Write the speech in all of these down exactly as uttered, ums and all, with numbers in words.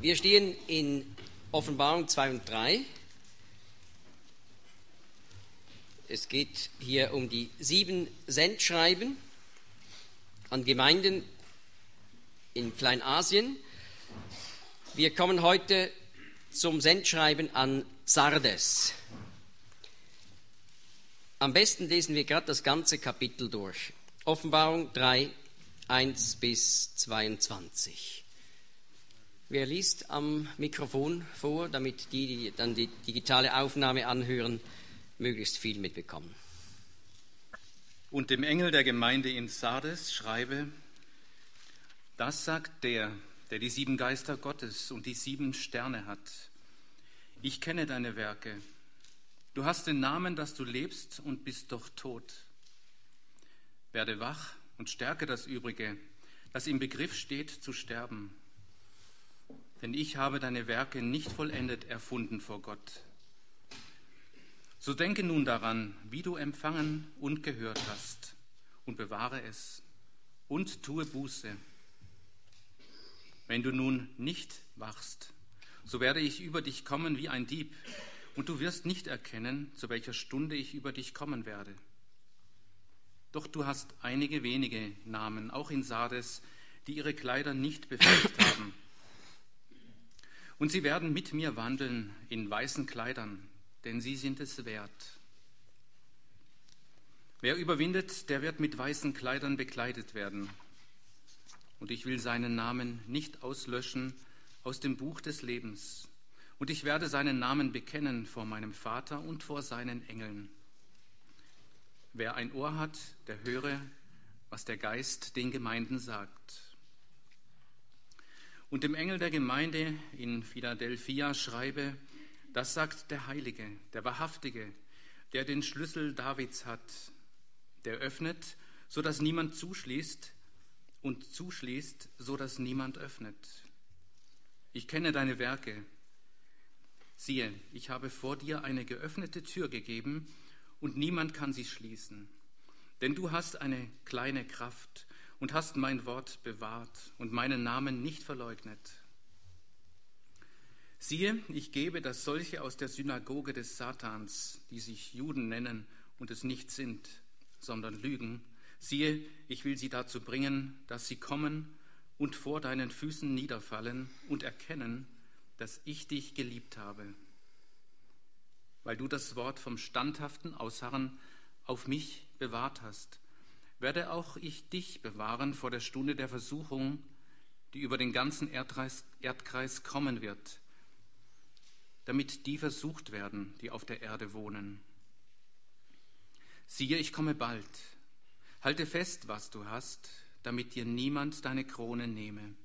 Wir stehen in Offenbarung zwei und drei. Es geht hier um die sieben Sendschreiben an Gemeinden in Kleinasien. Wir kommen heute zum Sendschreiben an Sardes. Am besten lesen wir gerade das ganze Kapitel durch. Offenbarung drei, eins bis zweiundzwanzig. Wer liest am Mikrofon vor, damit die, die dann die digitale Aufnahme anhören, möglichst viel mitbekommen? Und dem Engel der Gemeinde in Sardes schreibe: Das sagt der, der die sieben Geister Gottes und die sieben Sterne hat. Ich kenne deine Werke. Du hast den Namen, dass du lebst und bist doch tot. Werde wach und stärke das Übrige, das im Begriff steht zu sterben. Denn ich habe deine Werke nicht vollendet erfunden vor Gott. So denke nun daran, wie du empfangen und gehört hast, und bewahre es und tue Buße. Wenn du nun nicht wachst, so werde ich über dich kommen wie ein Dieb, und du wirst nicht erkennen, zu welcher Stunde ich über dich kommen werde. Doch du hast einige wenige Namen, auch in Sardes, die ihre Kleider nicht befleckt haben. Und sie werden mit mir wandeln in weißen Kleidern, denn sie sind es wert. Wer überwindet, der wird mit weißen Kleidern bekleidet werden. Und ich will seinen Namen nicht auslöschen aus dem Buch des Lebens. Und ich werde seinen Namen bekennen vor meinem Vater und vor seinen Engeln. Wer ein Ohr hat, der höre, was der Geist den Gemeinden sagt. Und dem Engel der Gemeinde in Philadelphia schreibe: Das sagt der Heilige, der Wahrhaftige, der den Schlüssel Davids hat, der öffnet, so dass niemand zuschließt, und zuschließt, so dass niemand öffnet. Ich kenne deine Werke. Siehe, ich habe vor dir eine geöffnete Tür gegeben, und niemand kann sie schließen. Denn du hast eine kleine Kraft und hast mein Wort bewahrt und meinen Namen nicht verleugnet. Siehe, ich gebe, dass solche aus der Synagoge des Satans, die sich Juden nennen und es nicht sind, sondern lügen, siehe, ich will sie dazu bringen, dass sie kommen und vor deinen Füßen niederfallen und erkennen, dass ich dich geliebt habe, weil du das Wort vom standhaften Ausharren auf mich bewahrt hast. Werde auch ich dich bewahren vor der Stunde der Versuchung, die über den ganzen Erdkreis, Erdkreis kommen wird, damit die versucht werden, die auf der Erde wohnen. Siehe, ich komme bald. Halte fest, was du hast, damit dir niemand deine Krone nehme.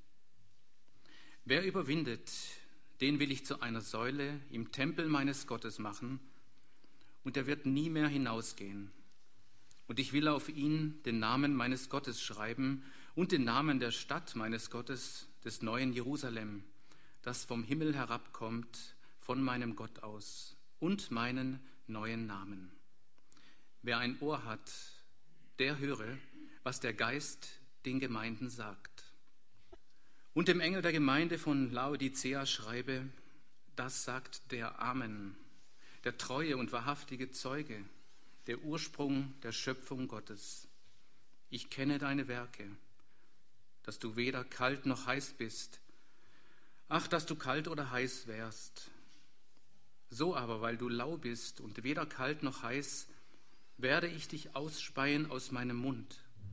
Wer überwindet, den will ich zu einer Säule im Tempel meines Gottes machen, und er wird nie mehr hinausgehen. Und ich will auf ihn den Namen meines Gottes schreiben und den Namen der Stadt meines Gottes, des neuen Jerusalem, das vom Himmel herabkommt, von meinem Gott aus, und meinen neuen Namen. Wer ein Ohr hat, der höre, was der Geist den Gemeinden sagt. Und dem Engel der Gemeinde von Laodicea schreibe: Das sagt der Amen, der treue und wahrhaftige Zeuge, der Ursprung der Schöpfung Gottes. Ich kenne deine Werke, dass du weder kalt noch heiß bist. Ach, dass du kalt oder heiß wärst. So aber, weil du lau bist und weder kalt noch heiß, werde ich dich ausspeien aus meinem Mund.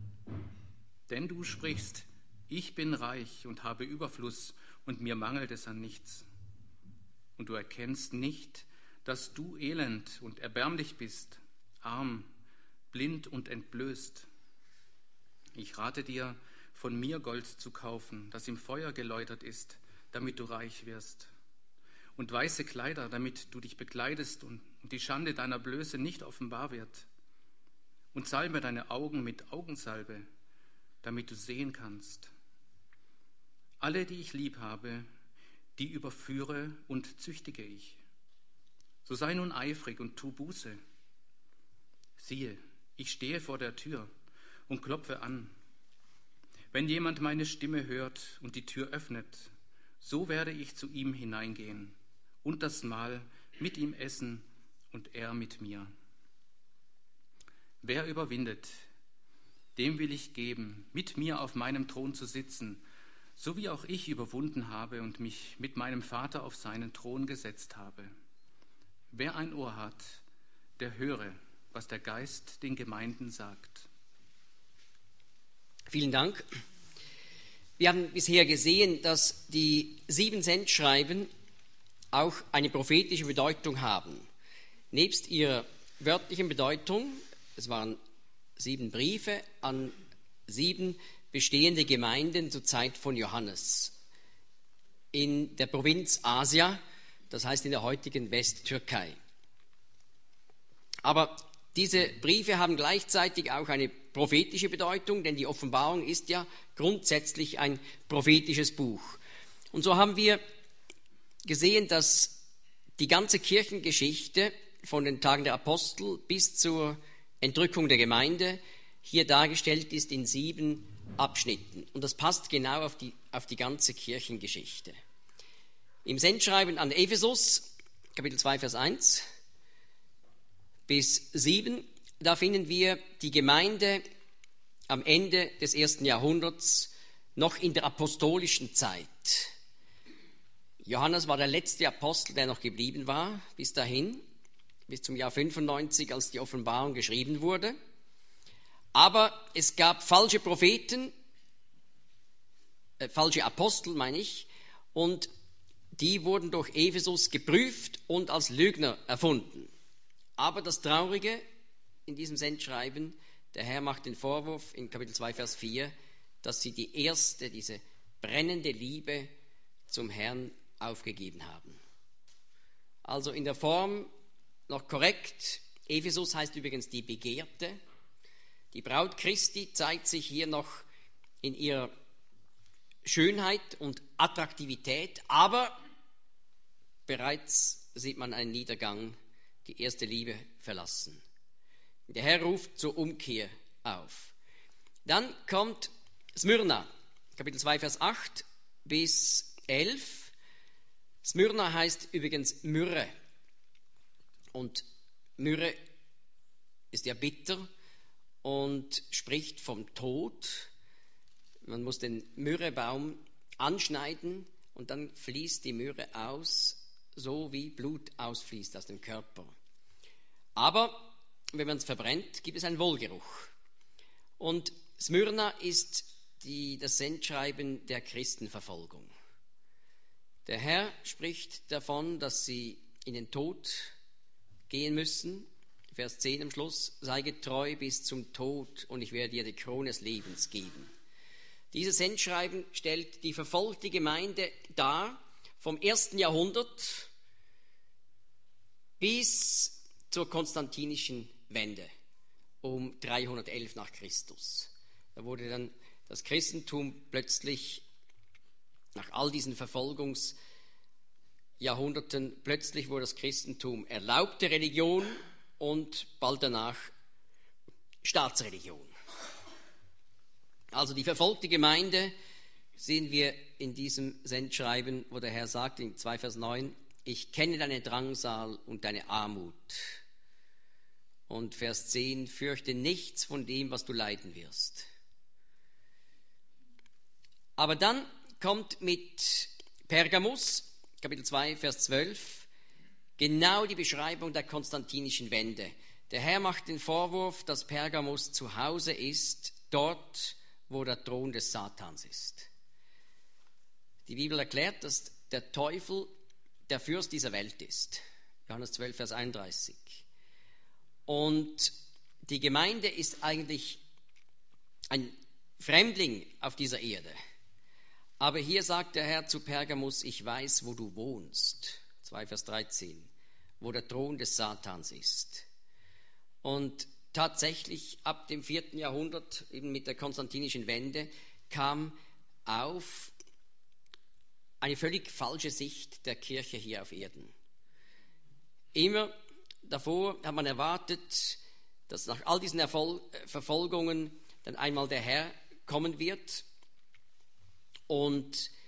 Denn du sprichst: Ich bin reich und habe Überfluss, und mir mangelt es an nichts. Und du erkennst nicht, dass du elend und erbärmlich bist, arm, blind und entblößt. Ich rate dir, von mir Gold zu kaufen, das im Feuer geläutert ist, damit du reich wirst, und weiße Kleider, damit du dich bekleidest und die Schande deiner Blöße nicht offenbar wird, und salbe deine Augen mit Augensalbe, damit du sehen kannst. Alle, die ich lieb habe, die überführe und züchtige ich. So sei nun eifrig und tu Buße. Siehe, ich stehe vor der Tür und klopfe an. Wenn jemand meine Stimme hört und die Tür öffnet, so werde ich zu ihm hineingehen und das Mahl mit ihm essen und er mit mir. Wer überwindet, dem will ich geben, mit mir auf meinem Thron zu sitzen, so wie auch ich überwunden habe und mich mit meinem Vater auf seinen Thron gesetzt habe. Wer ein Ohr hat, der höre, was der Geist den Gemeinden sagt. Vielen Dank. Wir haben bisher gesehen, dass die sieben Sendschreiben auch eine prophetische Bedeutung haben. Nebst ihrer wörtlichen Bedeutung, es waren sieben Briefe an sieben bestehende Gemeinden zur Zeit von Johannes in der Provinz Asia, das heißt in der heutigen Westtürkei. Aber diese Briefe haben gleichzeitig auch eine prophetische Bedeutung, denn die Offenbarung ist ja grundsätzlich ein prophetisches Buch. Und so haben wir gesehen, dass die ganze Kirchengeschichte von den Tagen der Apostel bis zur Entrückung der Gemeinde hier dargestellt ist in sieben Abschnitten. Und das passt genau auf die, auf die ganze Kirchengeschichte. Im Sendschreiben an Ephesus, Kapitel zwei, Vers eins bis sieben, da finden wir die Gemeinde am Ende des ersten Jahrhunderts, noch in der apostolischen Zeit. Johannes war der letzte Apostel, der noch geblieben war, bis dahin, bis zum Jahr fünfundneunzig, als die Offenbarung geschrieben wurde. Aber es gab falsche Propheten, äh, falsche Apostel, meine ich, und die wurden durch Ephesus geprüft und als Lügner erfunden. Aber das Traurige in diesem Sendschreiben, der Herr macht den Vorwurf in Kapitel zwei, Vers vier, dass sie die erste, diese brennende Liebe zum Herrn aufgegeben haben. Also in der Form noch korrekt. Ephesus heißt übrigens die Begehrte. Die Braut Christi zeigt sich hier noch in ihrer Schönheit und Attraktivität, aber bereits sieht man einen Niedergang, die erste Liebe verlassen. Der Herr ruft zur Umkehr auf. Dann kommt Smyrna, Kapitel zwei, Vers acht bis elf. Smyrna heißt übrigens Myrrhe. Und Myrrhe ist ja bitter und spricht vom Tod. Man muss den Myrrhebaum anschneiden und dann fließt die Myrrhe aus, so wie Blut ausfließt aus dem Körper. Aber wenn man es verbrennt, gibt es einen Wohlgeruch. Und Smyrna ist die, das Sendschreiben der Christenverfolgung. Der Herr spricht davon, dass sie in den Tod gehen müssen. Vers zehn am Schluss, sei getreu bis zum Tod und ich werde dir die Krone des Lebens geben. Dieses Sendschreiben stellt die verfolgte Gemeinde dar, vom ersten Jahrhundert bis zur konstantinischen Wende um dreihundertelf nach Christus. Da wurde dann das Christentum plötzlich, nach all diesen Verfolgungsjahrhunderten, plötzlich wurde das Christentum erlaubte Religion und bald danach Staatsreligion. Also die verfolgte Gemeinde sehen wir in diesem Sendschreiben, wo der Herr sagt in zwei Vers neun, ich kenne deine Drangsal und deine Armut. Und Vers zehn, fürchte nichts von dem, was du leiden wirst. Aber dann kommt mit Pergamus, Kapitel zwei, Vers zwölf, genau die Beschreibung der konstantinischen Wende. Der Herr macht den Vorwurf, dass Pergamus zu Hause ist, dort, wo der Thron des Satans ist. Die Bibel erklärt, dass der Teufel der Fürst dieser Welt ist. Johannes zwölf, Vers einunddreißig. Und die Gemeinde ist eigentlich ein Fremdling auf dieser Erde. Aber hier sagt der Herr zu Pergamus, ich weiß, wo du wohnst. zwei Vers dreizehn, wo der Thron des Satans ist. Und tatsächlich ab dem vierten Jahrhundert, eben mit der konstantinischen Wende, kam auf eine völlig falsche Sicht der Kirche hier auf Erden. Immer davor hat man erwartet, dass nach all diesen Erfol- Verfolgungen dann einmal der Herr kommen wird und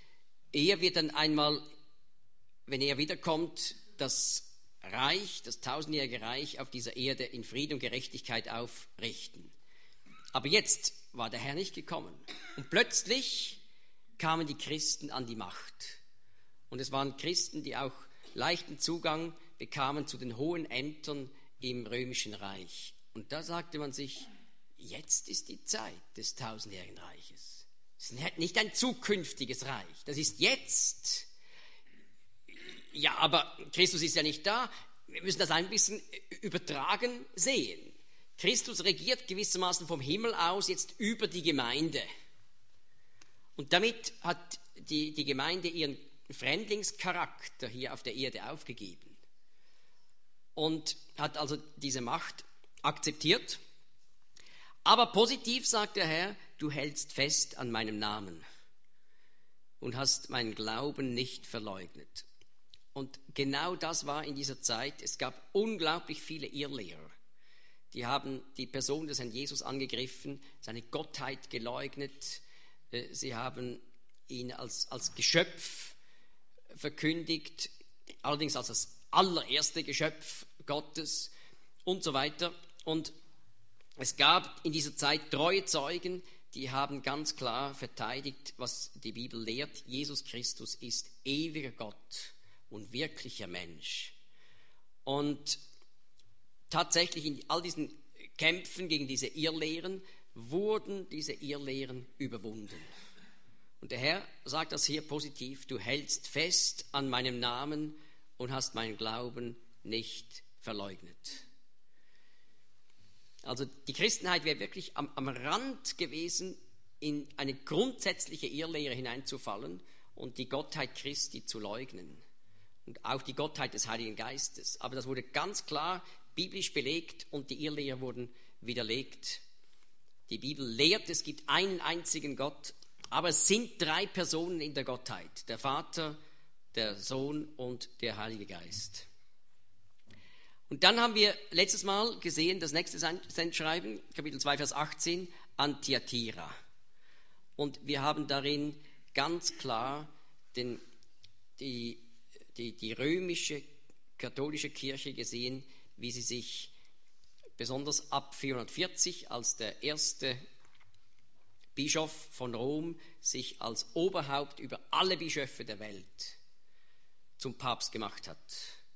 er wird dann einmal, wenn er wiederkommt, das Reich, das tausendjährige Reich auf dieser Erde in Frieden und Gerechtigkeit aufrichten. Aber jetzt war der Herr nicht gekommen. Und plötzlich kamen die Christen an die Macht. Und es waren Christen, die auch leichten Zugang bekamen zu den hohen Ämtern im römischen Reich. Und da sagte man sich, jetzt ist die Zeit des tausendjährigen Reiches. Es ist nicht ein zukünftiges Reich, das ist jetzt. Ja, aber Christus ist ja nicht da. Wir müssen das ein bisschen übertragen sehen. Christus regiert gewissermaßen vom Himmel aus jetzt über die Gemeinde. Und damit hat die, die Gemeinde ihren Fremdlingscharakter hier auf der Erde aufgegeben und hat also diese Macht akzeptiert. Aber positiv sagt der Herr, du hältst fest an meinem Namen und hast meinen Glauben nicht verleugnet. Und genau das war in dieser Zeit. Es gab unglaublich viele Irrlehrer. Die haben die Person des Herrn Jesus angegriffen, seine Gottheit geleugnet. Sie haben ihn als, als Geschöpf verkündigt, allerdings als das allererste Geschöpf Gottes und so weiter. Und es gab in dieser Zeit treue Zeugen, die haben ganz klar verteidigt, was die Bibel lehrt. Jesus Christus ist ewiger Gott und wirklicher Mensch. Und tatsächlich in all diesen Kämpfen gegen diese Irrlehren wurden diese Irrlehren überwunden. Und der Herr sagt das hier positiv, du hältst fest an meinem Namen und hast meinen Glauben nicht verleugnet. Also die Christenheit wäre wirklich am, am Rand gewesen, in eine grundsätzliche Irrlehre hineinzufallen und die Gottheit Christi zu leugnen. Und auch die Gottheit des Heiligen Geistes. Aber das wurde ganz klar biblisch belegt und die Irrlehrer wurden widerlegt. Die Bibel lehrt, es gibt einen einzigen Gott, aber es sind drei Personen in der Gottheit. Der Vater, der Sohn und der Heilige Geist. Und dann haben wir letztes Mal gesehen, das nächste Sendschreiben, Kapitel zwei, Vers achtzehn, an Thyatira. Und wir haben darin ganz klar den, die Die, die römische katholische Kirche gesehen, wie sie sich besonders ab vierhundertvierzig als der erste Bischof von Rom sich als Oberhaupt über alle Bischöfe der Welt zum Papst gemacht hat.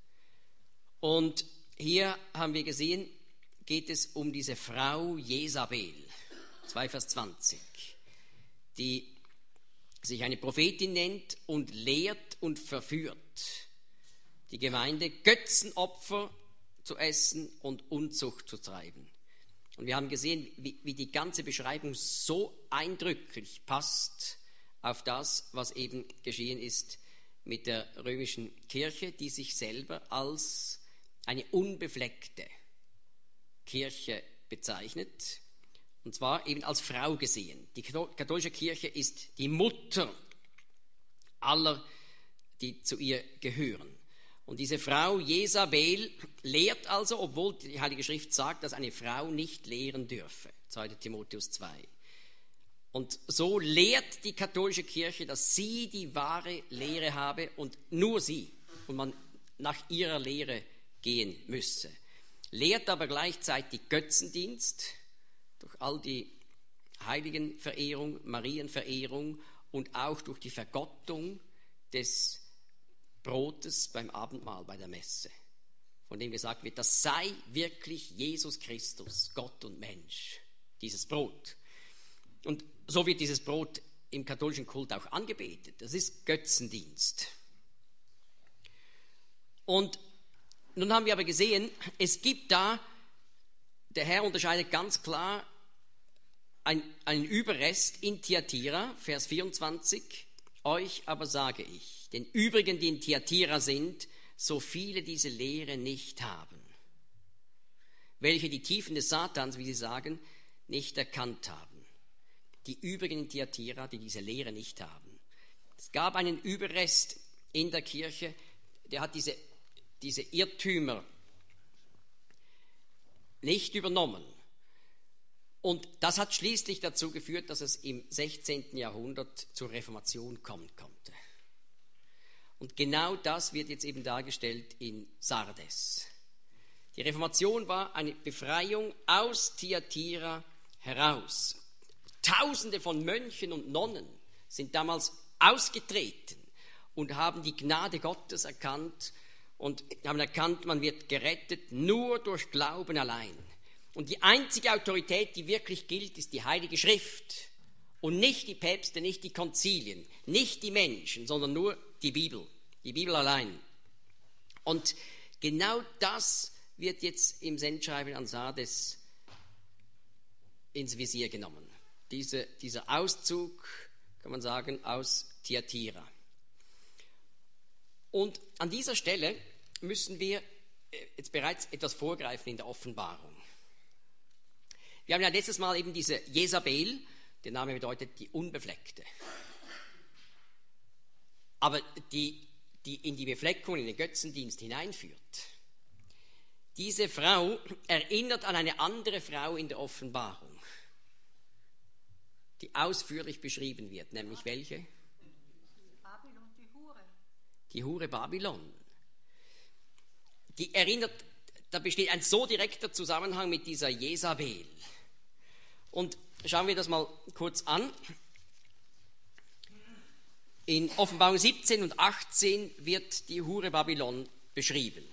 Und hier haben wir gesehen, geht es um diese Frau Jesabel, zwei Vers zwanzig, die sich eine Prophetin nennt und lehrt und verführt die Gemeinde, Götzenopfer zu essen und Unzucht zu treiben. Und wir haben gesehen, wie, wie die ganze Beschreibung so eindrücklich passt auf das, was eben geschehen ist mit der römischen Kirche, die sich selber als eine unbefleckte Kirche bezeichnet. Und zwar eben als Frau gesehen. Die katholische Kirche ist die Mutter aller, die zu ihr gehören. Und diese Frau Jesabel lehrt also, obwohl die Heilige Schrift sagt, dass eine Frau nicht lehren dürfe. zweiter Timotheus zwei. Und so lehrt die katholische Kirche, dass sie die wahre Lehre habe und nur sie. Und man nach ihrer Lehre gehen müsse. Lehrt aber gleichzeitig Götzendienst, durch all die Heiligenverehrung, Marienverehrung und auch durch die Vergottung des Brotes beim Abendmahl, bei der Messe, von dem gesagt wird, das sei wirklich Jesus Christus, Gott und Mensch, dieses Brot. Und so wird dieses Brot im katholischen Kult auch angebetet. Das ist Götzendienst. Und nun haben wir aber gesehen, es gibt da, der Herr unterscheidet ganz klar ein, einen Überrest in Thyatira, Vers vierundzwanzig. Euch aber sage ich, den übrigen, die in Thyatira sind, so viele diese Lehre nicht haben, welche die Tiefen des Satans, wie sie sagen, nicht erkannt haben. Die übrigen in Thyatira, die diese Lehre nicht haben. Es gab einen Überrest in der Kirche, der hat diese, diese Irrtümer nicht übernommen. Und das hat schließlich dazu geführt, dass es im sechzehnten Jahrhundert zur Reformation kommen konnte. Und genau das wird jetzt eben dargestellt in Sardes. Die Reformation war eine Befreiung aus Thyatira heraus. Tausende von Mönchen und Nonnen sind damals ausgetreten und haben die Gnade Gottes erkannt und haben erkannt, man wird gerettet nur durch Glauben allein. Und die einzige Autorität, die wirklich gilt, ist die Heilige Schrift. Und nicht die Päpste, nicht die Konzilien, nicht die Menschen, sondern nur die Bibel. Die Bibel allein. Und genau das wird jetzt im Sendschreiben an Sardes ins Visier genommen. Diese, dieser Auszug, kann man sagen, aus Thyatira. Und an dieser Stelle müssen wir jetzt bereits etwas vorgreifen in der Offenbarung. Wir haben ja letztes Mal eben diese Jezabel, der Name bedeutet die Unbefleckte. Aber die, die in die Befleckung, in den Götzendienst hineinführt. Diese Frau erinnert an eine andere Frau in der Offenbarung, die ausführlich beschrieben wird, nämlich welche? Babylon, die Hure. Die Hure Babylon. Die erinnert, da besteht ein so direkter Zusammenhang mit dieser Jezabel. Und schauen wir das mal kurz an. In Offenbarung siebzehn und achtzehn wird die Hure Babylon beschrieben.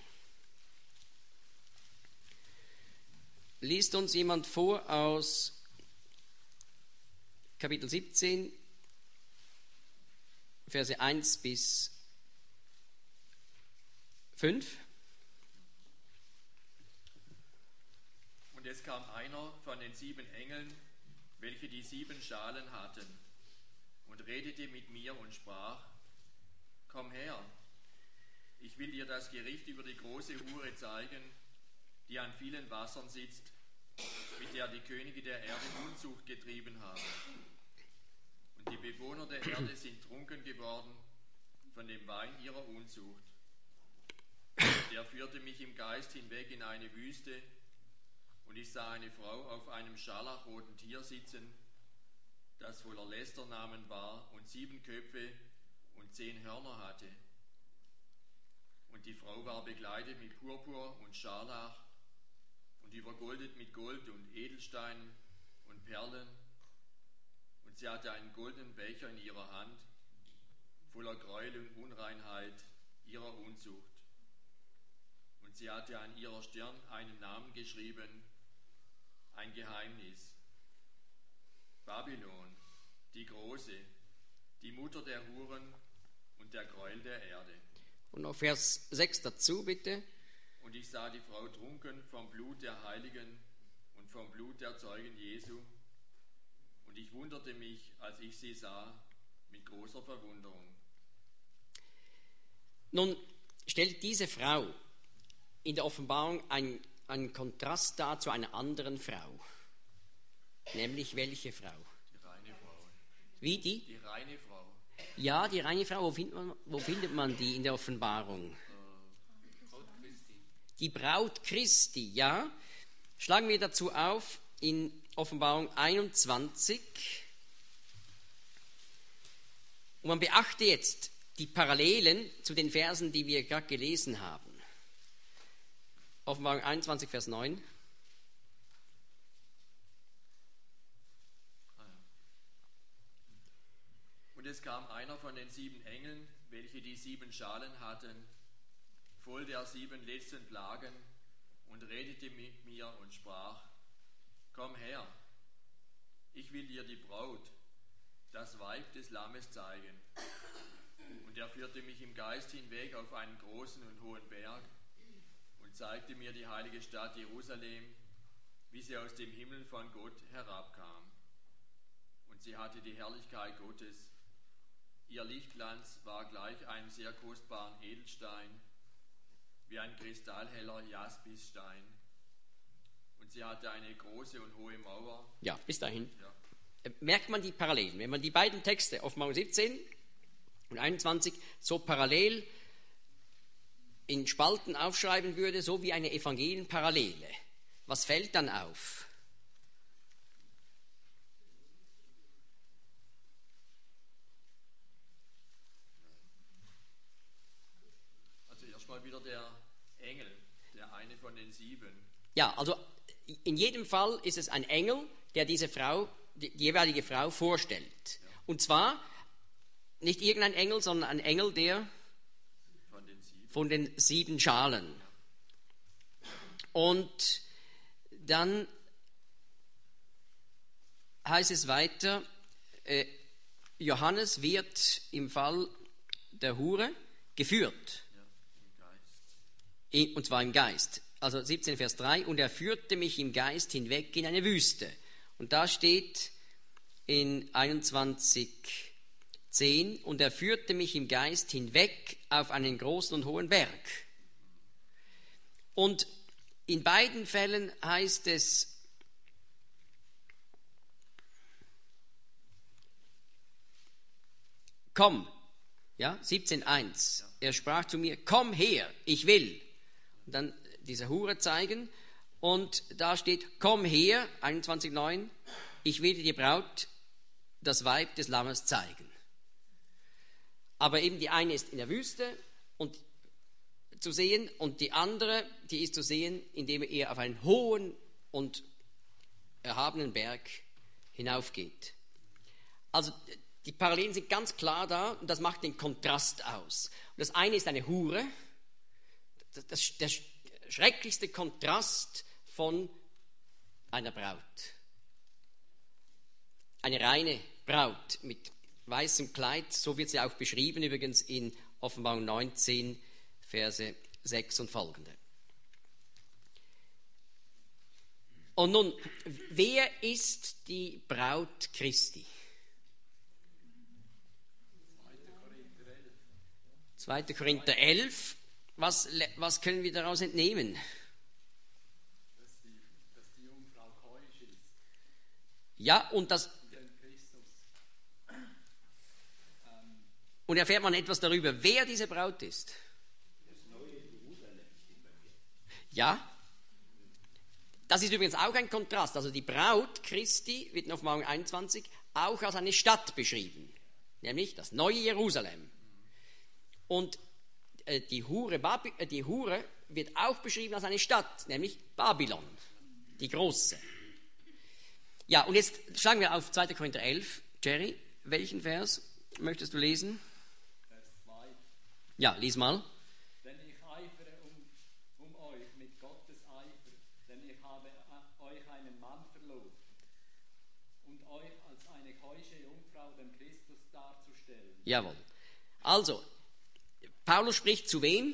Liest uns jemand vor aus Kapitel siebzehn, Verse eins bis fünf. Und es kam einer von den sieben Engeln, welche die sieben Schalen hatten, und redete mit mir und sprach: Komm her, ich will dir das Gericht über die große Hure zeigen, die an vielen Wassern sitzt, mit der die Könige der Erde Unzucht getrieben haben. Und die Bewohner der Erde sind trunken geworden von dem Wein ihrer Unzucht. Und er führte mich im Geist hinweg in eine Wüste, und ich sah eine Frau auf einem scharlachroten Tier sitzen, das voller Lästernamen war und sieben Köpfe und zehn Hörner hatte. Und die Frau war bekleidet mit Purpur und Scharlach und übergoldet mit Gold und Edelsteinen und Perlen. Und sie hatte einen goldenen Becher in ihrer Hand, voller Gräuel und Unreinheit ihrer Unzucht. Und sie hatte an ihrer Stirn einen Namen geschrieben, ein Geheimnis. Babylon, die Große, die Mutter der Huren und der Gräuel der Erde. Und auf Vers sechs dazu, bitte. Und ich sah die Frau trunken vom Blut der Heiligen und vom Blut der Zeugen Jesu. Und ich wunderte mich, als ich sie sah, mit großer Verwunderung. Nun stellt diese Frau in der Offenbarung einen, einen Kontrast dar zu einer anderen Frau. Nämlich welche Frau? Die reine Frau. Wie die? Die reine Frau. Ja, die reine Frau, wo findet man, wo findet man die in der Offenbarung? Braut Christi. Die Braut Christi, ja. Schlagen wir dazu auf in Offenbarung einundzwanzig. Und man beachte jetzt die Parallelen zu den Versen, die wir gerade gelesen haben. Offenbarung einundzwanzig, Vers neun. Und es kam einer von den sieben Engeln, welche die sieben Schalen hatten, voll der sieben letzten Plagen, und redete mit mir und sprach: Komm her, ich will dir die Braut, das Weib des Lammes, zeigen. Und er führte mich im Geist hinweg auf einen großen und hohen Berg und zeigte mir die heilige Stadt Jerusalem, wie sie aus dem Himmel von Gott herabkam. Und sie hatte die Herrlichkeit Gottes. Ihr Lichtglanz war gleich einem sehr kostbaren Edelstein, wie ein kristallheller Jaspisstein. Und sie hatte eine große und hohe Mauer. Ja, bis dahin. Ja. Merkt man die Parallelen. Wenn man die beiden Texte, Offenbarung siebzehn und einundzwanzig, so parallel in Spalten aufschreiben würde, so wie eine Evangelienparallele, was fällt dann auf? mal wieder der Engel, der eine von den sieben. Ja, also in jedem Fall ist es ein Engel, der diese Frau, die, die jeweilige Frau vorstellt. Ja. Und zwar nicht irgendein Engel, sondern ein Engel, der Von den sieben. von den sieben Schalen. Und dann heißt es weiter, äh, Johannes wird im Fall der Hure geführt. Ja, im Geist. In, und zwar im Geist. Also siebzehn Vers drei, und er führte mich im Geist hinweg in eine Wüste. Und da steht in einundzwanzig zehn, und er führte mich im Geist hinweg auf einen großen und hohen Berg. Und in beiden Fällen heißt es, komm, ja, siebzehn eins, er sprach zu mir, komm her, ich will. Und dann diese Hure zeigen, und da steht, komm her, einundzwanzig neun, ich will dir die Braut, das Weib des Lammes zeigen. Aber eben die eine ist in der Wüste und zu sehen, und die andere, die ist zu sehen, indem er auf einen hohen und erhabenen Berg hinaufgeht. Also die Parallelen sind ganz klar da, und das macht den Kontrast aus. Und das eine ist eine Hure, das, das, der schrecklichste Kontrast von einer Braut. Eine reine Braut mit weißem Kleid, so wird sie auch beschrieben übrigens in Offenbarung neunzehn, Verse sechs und folgende. Und nun, wer ist die Braut Christi? zweiter Korinther elf. Was, was können wir daraus entnehmen? Dass die, dass die Jungfrau keusch ist. Ja, und das. Und erfährt man etwas darüber, wer diese Braut ist? Ja. Das ist übrigens auch ein Kontrast. Also die Braut Christi wird in Offenbarung einundzwanzig auch als eine Stadt beschrieben, nämlich das neue Jerusalem. Und äh, die, Hure, Babi, äh, die Hure wird auch beschrieben als eine Stadt, nämlich Babylon, die große. Ja, und jetzt schlagen wir auf zweiter Korinther elf. Jerry, welchen Vers möchtest du lesen? Vers zwei. Ja, lies mal. Denn ich eifere um, um euch mit Gottes Eifer, denn ich habe euch einen Mann verlobt und euch als eine keusche Jungfrau dem Christus darzustellen. Jawohl. Also, Paulus spricht zu wem?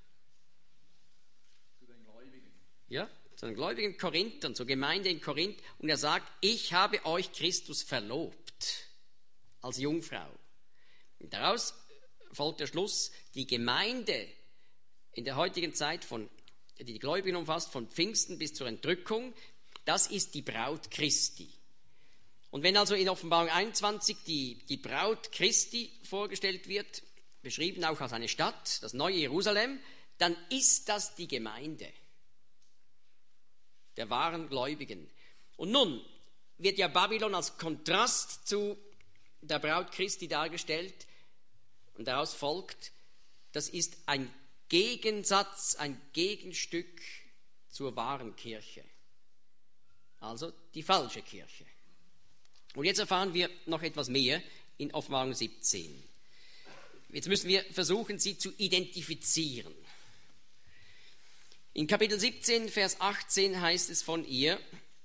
Zu den Gläubigen. Ja, zu den gläubigen Korinthern, zur Gemeinde in Korinth. Und er sagt, ich habe euch Christus verlobt als Jungfrau. Und daraus folgt der Schluss, die Gemeinde in der heutigen Zeit, von, die die Gläubigen umfasst, von Pfingsten bis zur Entrückung, das ist die Braut Christi. Und wenn also in Offenbarung einundzwanzig die, die Braut Christi vorgestellt wird, beschrieben auch als eine Stadt, das neue Jerusalem, dann ist das die Gemeinde der wahren Gläubigen. Und nun wird ja Babylon als Kontrast zu der Braut Christi dargestellt, und daraus folgt, das ist ein Gegensatz, ein Gegenstück zur wahren Kirche, also die falsche Kirche. Und jetzt erfahren wir noch etwas mehr in Offenbarung siebzehn. Jetzt müssen wir versuchen, sie zu identifizieren. In Kapitel siebzehn, Vers achtzehn heißt es von ihr,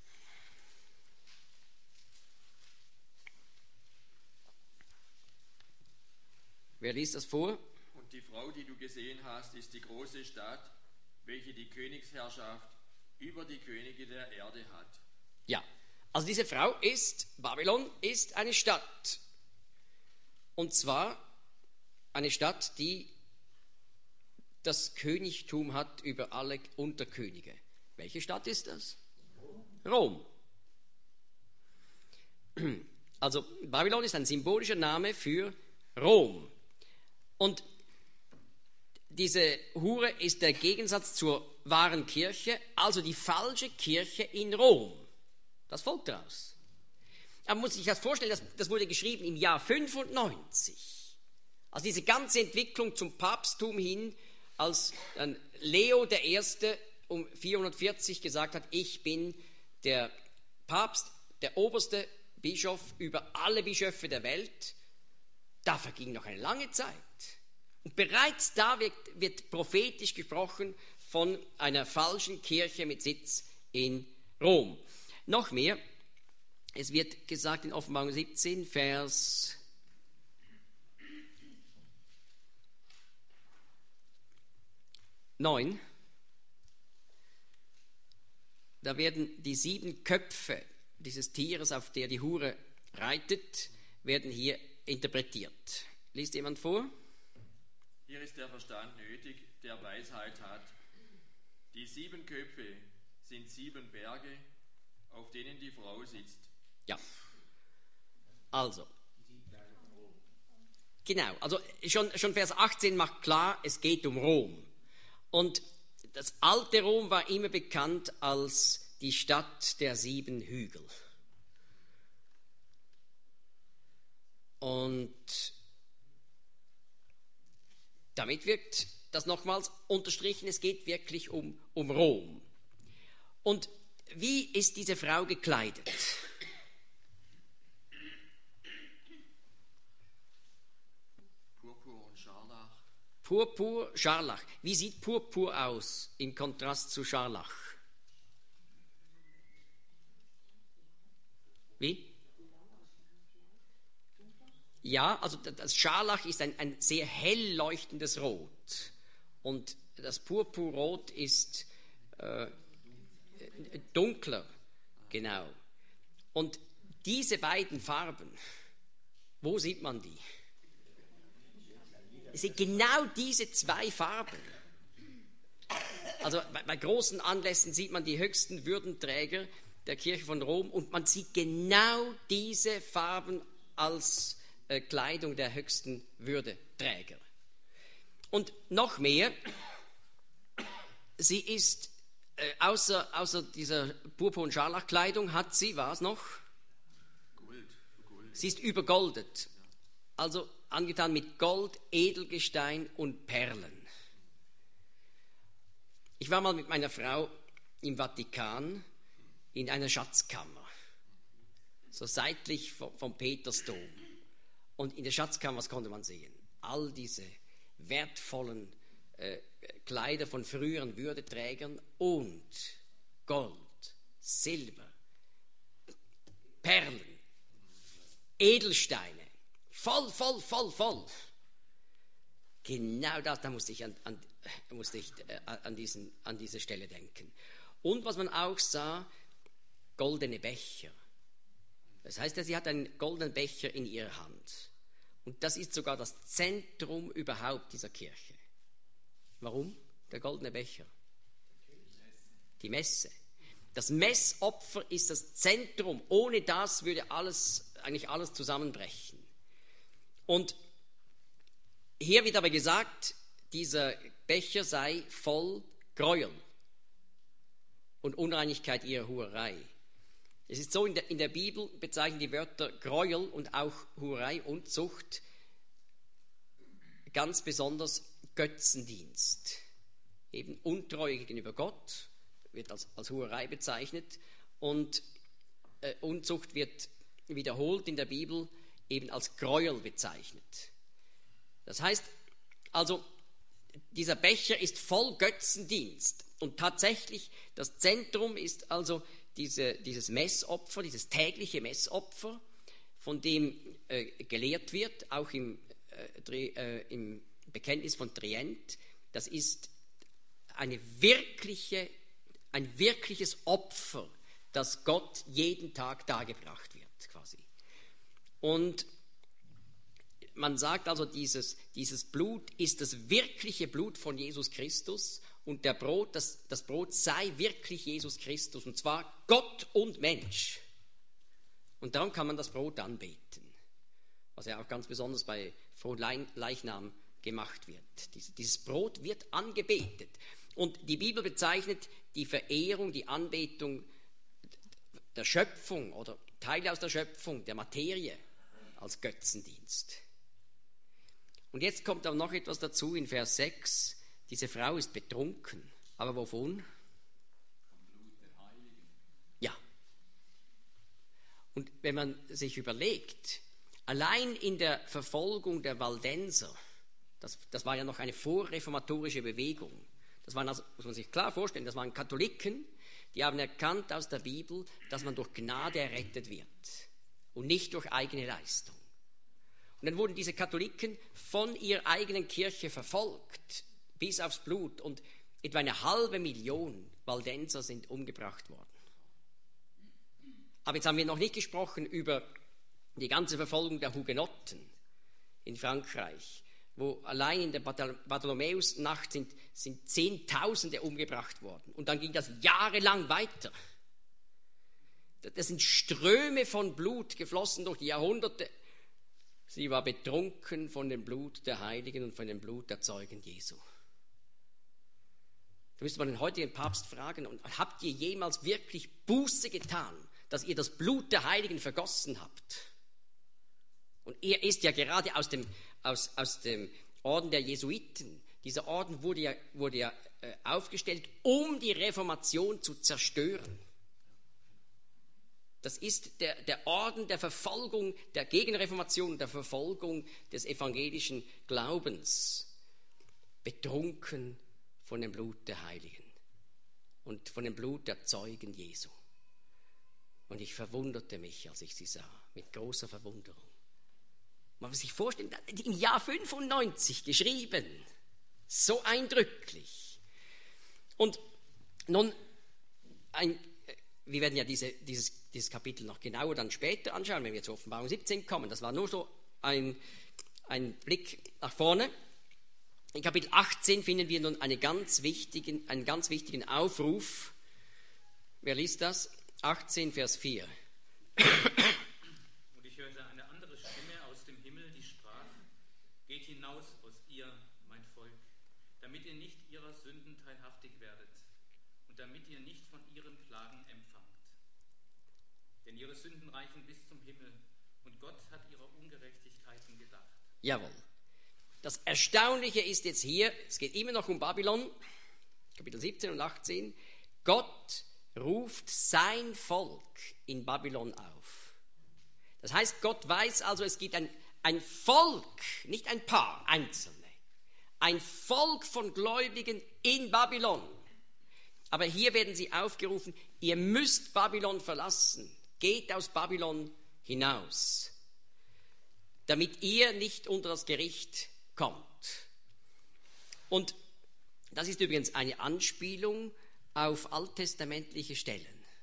wer liest das vor? Und die Frau, die du gesehen hast, ist die große Stadt, welche die Königsherrschaft über die Könige der Erde hat. Ja, also diese Frau ist, Babylon ist eine Stadt. Und zwar eine Stadt, die das Königtum hat über alle Unterkönige. Welche Stadt ist das? Rom. Also Babylon ist ein symbolischer Name für Rom. Und diese Hure ist der Gegensatz zur wahren Kirche, also die falsche Kirche in Rom. Das folgt daraus. Aber man muss sich das vorstellen, das, das wurde geschrieben im Jahr fünfundneunzig. Also diese ganze Entwicklung zum Papsttum hin als dann Leo der Erste um vierhundertvierzig gesagt hat, ich bin der Papst, der oberste Bischof über alle Bischöfe der Welt, da verging noch eine lange Zeit. Und bereits da wird, wird prophetisch gesprochen von einer falschen Kirche mit Sitz in Rom. Noch mehr, es wird gesagt in Offenbarung siebzehn, Vers neun, da werden die sieben Köpfe dieses Tieres, auf der die Hure reitet, werden hier interpretiert. Liest jemand vor? Hier ist der Verstand nötig, der Weisheit hat. Die sieben Köpfe sind sieben Berge, auf denen die Frau sitzt. Ja. Also. Genau, also schon, schon Vers achtzehn macht klar, es geht um Rom. Und das alte Rom war immer bekannt als die Stadt der sieben Hügel. Und damit wird das nochmals unterstrichen, es geht wirklich um, um Rom. Und wie ist diese Frau gekleidet? Purpur und Scharlach. Purpur, Scharlach. Wie sieht Purpur aus im Kontrast zu Scharlach? Wie? Ja, also das Scharlach ist ein, ein sehr hell leuchtendes Rot und das Purpurrot ist äh, dunkler, genau. Und diese beiden Farben, wo sieht man die? Es sind genau diese zwei Farben. Also bei, bei großen Anlässen sieht man die höchsten Würdenträger der Kirche von Rom und man sieht genau diese Farben als äh, Kleidung der höchsten Würdeträger. Und noch mehr, sie ist äh, außer, außer dieser Purpur- und Scharlachkleidung hat sie, was noch? Gold. Gold. Sie ist übergoldet, also angetan mit Gold, Edelgestein und Perlen. Ich war mal mit meiner Frau im Vatikan in einer Schatzkammer, so seitlich vom Petersdom. Und in der Schatzkammer, was konnte man sehen? All diese wertvollen äh, Kleider von früheren Würdeträgern und Gold, Silber, Perlen, Edelsteine, voll, voll, voll, voll. Genau das, da musste ich an, an, musste ich, äh, an, diesen, an diese Stelle denken. Und was man auch sah, goldene Becher. Das heißt, sie hat einen goldenen Becher in ihrer Hand. Und das ist sogar das Zentrum überhaupt dieser Kirche. Warum? Der goldene Becher. Die Messe. Das Messopfer ist das Zentrum. Ohne das würde alles, eigentlich alles zusammenbrechen. Und hier wird aber gesagt, dieser Becher sei voll Gräuel und Unreinigkeit ihrer Hurerei. Es ist so, in der, in der Bibel bezeichnen die Wörter Gräuel und auch Hurerei, Unzucht ganz besonders Götzendienst. Eben Untreue gegenüber Gott wird als, als Hurerei bezeichnet und äh, Unzucht wird wiederholt in der Bibel eben als Gräuel bezeichnet. Das heißt also, dieser Becher ist voll Götzendienst und tatsächlich das Zentrum ist also diese, dieses Messopfer, dieses tägliche Messopfer, von dem äh, gelehrt wird, auch im, äh, äh, im Bekenntnis von Trient. Das ist eine wirkliche, ein wirkliches Opfer, das Gott jeden Tag dargebracht wird, quasi. Und man sagt also, dieses, dieses Blut ist das wirkliche Blut von Jesus Christus und der Brot, das, das Brot sei wirklich Jesus Christus und zwar Gott und Mensch. Und darum kann man das Brot anbeten, was ja auch ganz besonders bei Fronleichnam gemacht wird. Dies, dieses Brot wird angebetet und die Bibel bezeichnet die Verehrung, die Anbetung der Schöpfung oder Teile aus der Schöpfung, der Materie als Götzendienst. Und jetzt kommt aber noch etwas dazu in Vers sechs. Diese Frau ist betrunken. Aber wovon? Ja. Und wenn man sich überlegt, allein in der Verfolgung der Waldenser, das, das war ja noch eine vorreformatorische Bewegung, das waren also, muss man sich klar vorstellen, das waren Katholiken, die haben erkannt aus der Bibel, dass man durch Gnade errettet wird und nicht durch eigene Leistung. Und dann wurden diese Katholiken von ihrer eigenen Kirche verfolgt, bis aufs Blut. Und etwa eine halbe Million Waldenser sind umgebracht worden. Aber jetzt haben wir noch nicht gesprochen über die ganze Verfolgung der Hugenotten in Frankreich, wo allein in der Bartholomäusnacht sind, sind Zehntausende umgebracht worden. Und dann ging das jahrelang weiter. Das sind Ströme von Blut geflossen durch die Jahrhunderte. Sie war betrunken von dem Blut der Heiligen und von dem Blut der Zeugen Jesu. Da müsste man den heutigen Papst fragen, und habt ihr jemals wirklich Buße getan, dass ihr das Blut der Heiligen vergossen habt? Und er ist ja gerade aus dem, aus, aus dem Orden der Jesuiten. Dieser Orden wurde ja, wurde ja äh, aufgestellt, um die Reformation zu zerstören. Das ist der, der Orden der Verfolgung, der Gegenreformation, der Verfolgung des evangelischen Glaubens. Betrunken von dem Blut der Heiligen und von dem Blut der Zeugen Jesu. Und ich verwunderte mich, als ich sie sah, mit großer Verwunderung. Man muss sich vorstellen, im Jahr fünfundneunzig geschrieben, so eindrücklich. Und nun, ein, wir werden ja diese, dieses, dieses Kapitel noch genauer dann später anschauen, wenn wir zur Offenbarung siebzehn kommen. Das war nur so ein, ein Blick nach vorne. In Kapitel achtzehn finden wir nun eine ganz wichtigen, einen ganz wichtigen Aufruf. Wer liest das? achtzehn, Vers vier. Und ich hörte eine andere Stimme aus dem Himmel, die sprach: Geht hinaus aus ihr, mein Volk, damit ihr nicht ihrer Sünden teilhaftig werdet und damit ihr nicht von ihren Plagen empfangt. Denn ihre Sünden reichen bis zum Himmel und Gott hat ihrer Ungerechtigkeiten gedacht. Jawohl. Das Erstaunliche ist jetzt hier, es geht immer noch um Babylon, Kapitel siebzehn und achtzehn. Gott ruft sein Volk in Babylon auf. Das heißt, Gott weiß also, es gibt ein, ein Volk, nicht ein paar Einzelne, ein Volk von Gläubigen in Babylon. Aber hier werden sie aufgerufen, ihr müsst Babylon verlassen, geht aus Babylon hinaus, damit ihr nicht unter das Gericht kommt. Und das ist übrigens eine Anspielung auf alttestamentliche Stellen.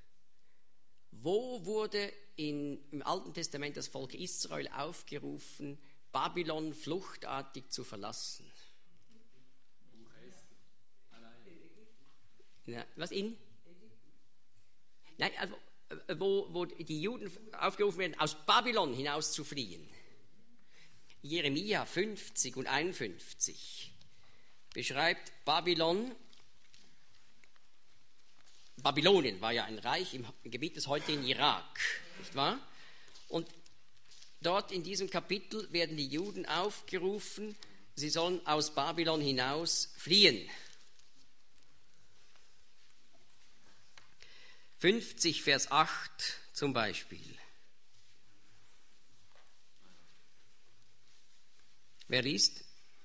Wo wurde in, im Alten Testament das Volk Israel aufgerufen, Babylon fluchtartig zu verlassen? Na, was in? Nein, also, wo, wo die Juden aufgerufen werden, aus Babylon hinaus zu fliehen. Jeremia fünfzig und einundfünfzig beschreibt Babylon. Babylonien war ja ein Reich im Gebiet des heutigen Irak, nicht wahr? Und dort in diesem Kapitel werden die Juden aufgerufen, sie sollen aus Babylon hinaus fliehen. fünfzig, Vers acht zum Beispiel. Wer liest?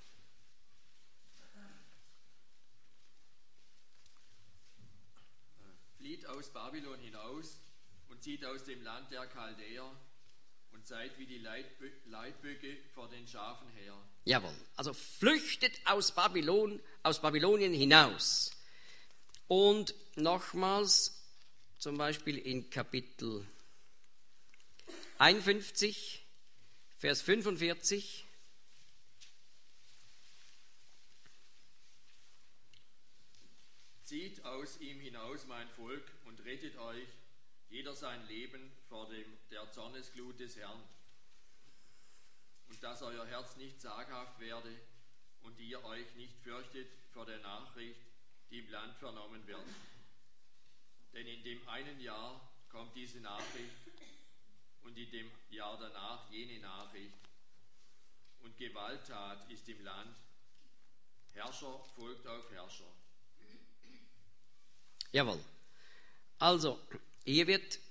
Flieht aus Babylon hinaus und zieht aus dem Land der Chaldäer und seid wie die Leitbö- Leitböcke vor den Schafen her. Jawohl, also flüchtet aus Babylon, aus Babylonien hinaus. Und nochmals, zum Beispiel in Kapitel einundfünfzig, Vers fünfundvierzig. Zieht aus ihm hinaus, mein Volk, und rettet euch, jeder sein Leben vor dem, der Zornesglut des Herrn. Und dass euer Herz nicht zaghaft werde und ihr euch nicht fürchtet vor der Nachricht, die im Land vernommen wird. Denn in dem einen Jahr kommt diese Nachricht und in dem Jahr danach jene Nachricht. Und Gewalttat ist im Land Herrscher folgt auf Herrscher. Jawohl. Also, hier wird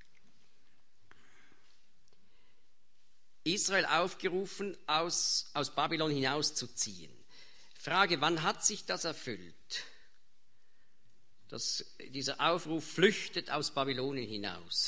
Israel aufgerufen, aus, aus Babylon hinauszuziehen. Frage, wann hat sich das erfüllt? Dass dieser Aufruf flüchtet aus Babylonien hinaus.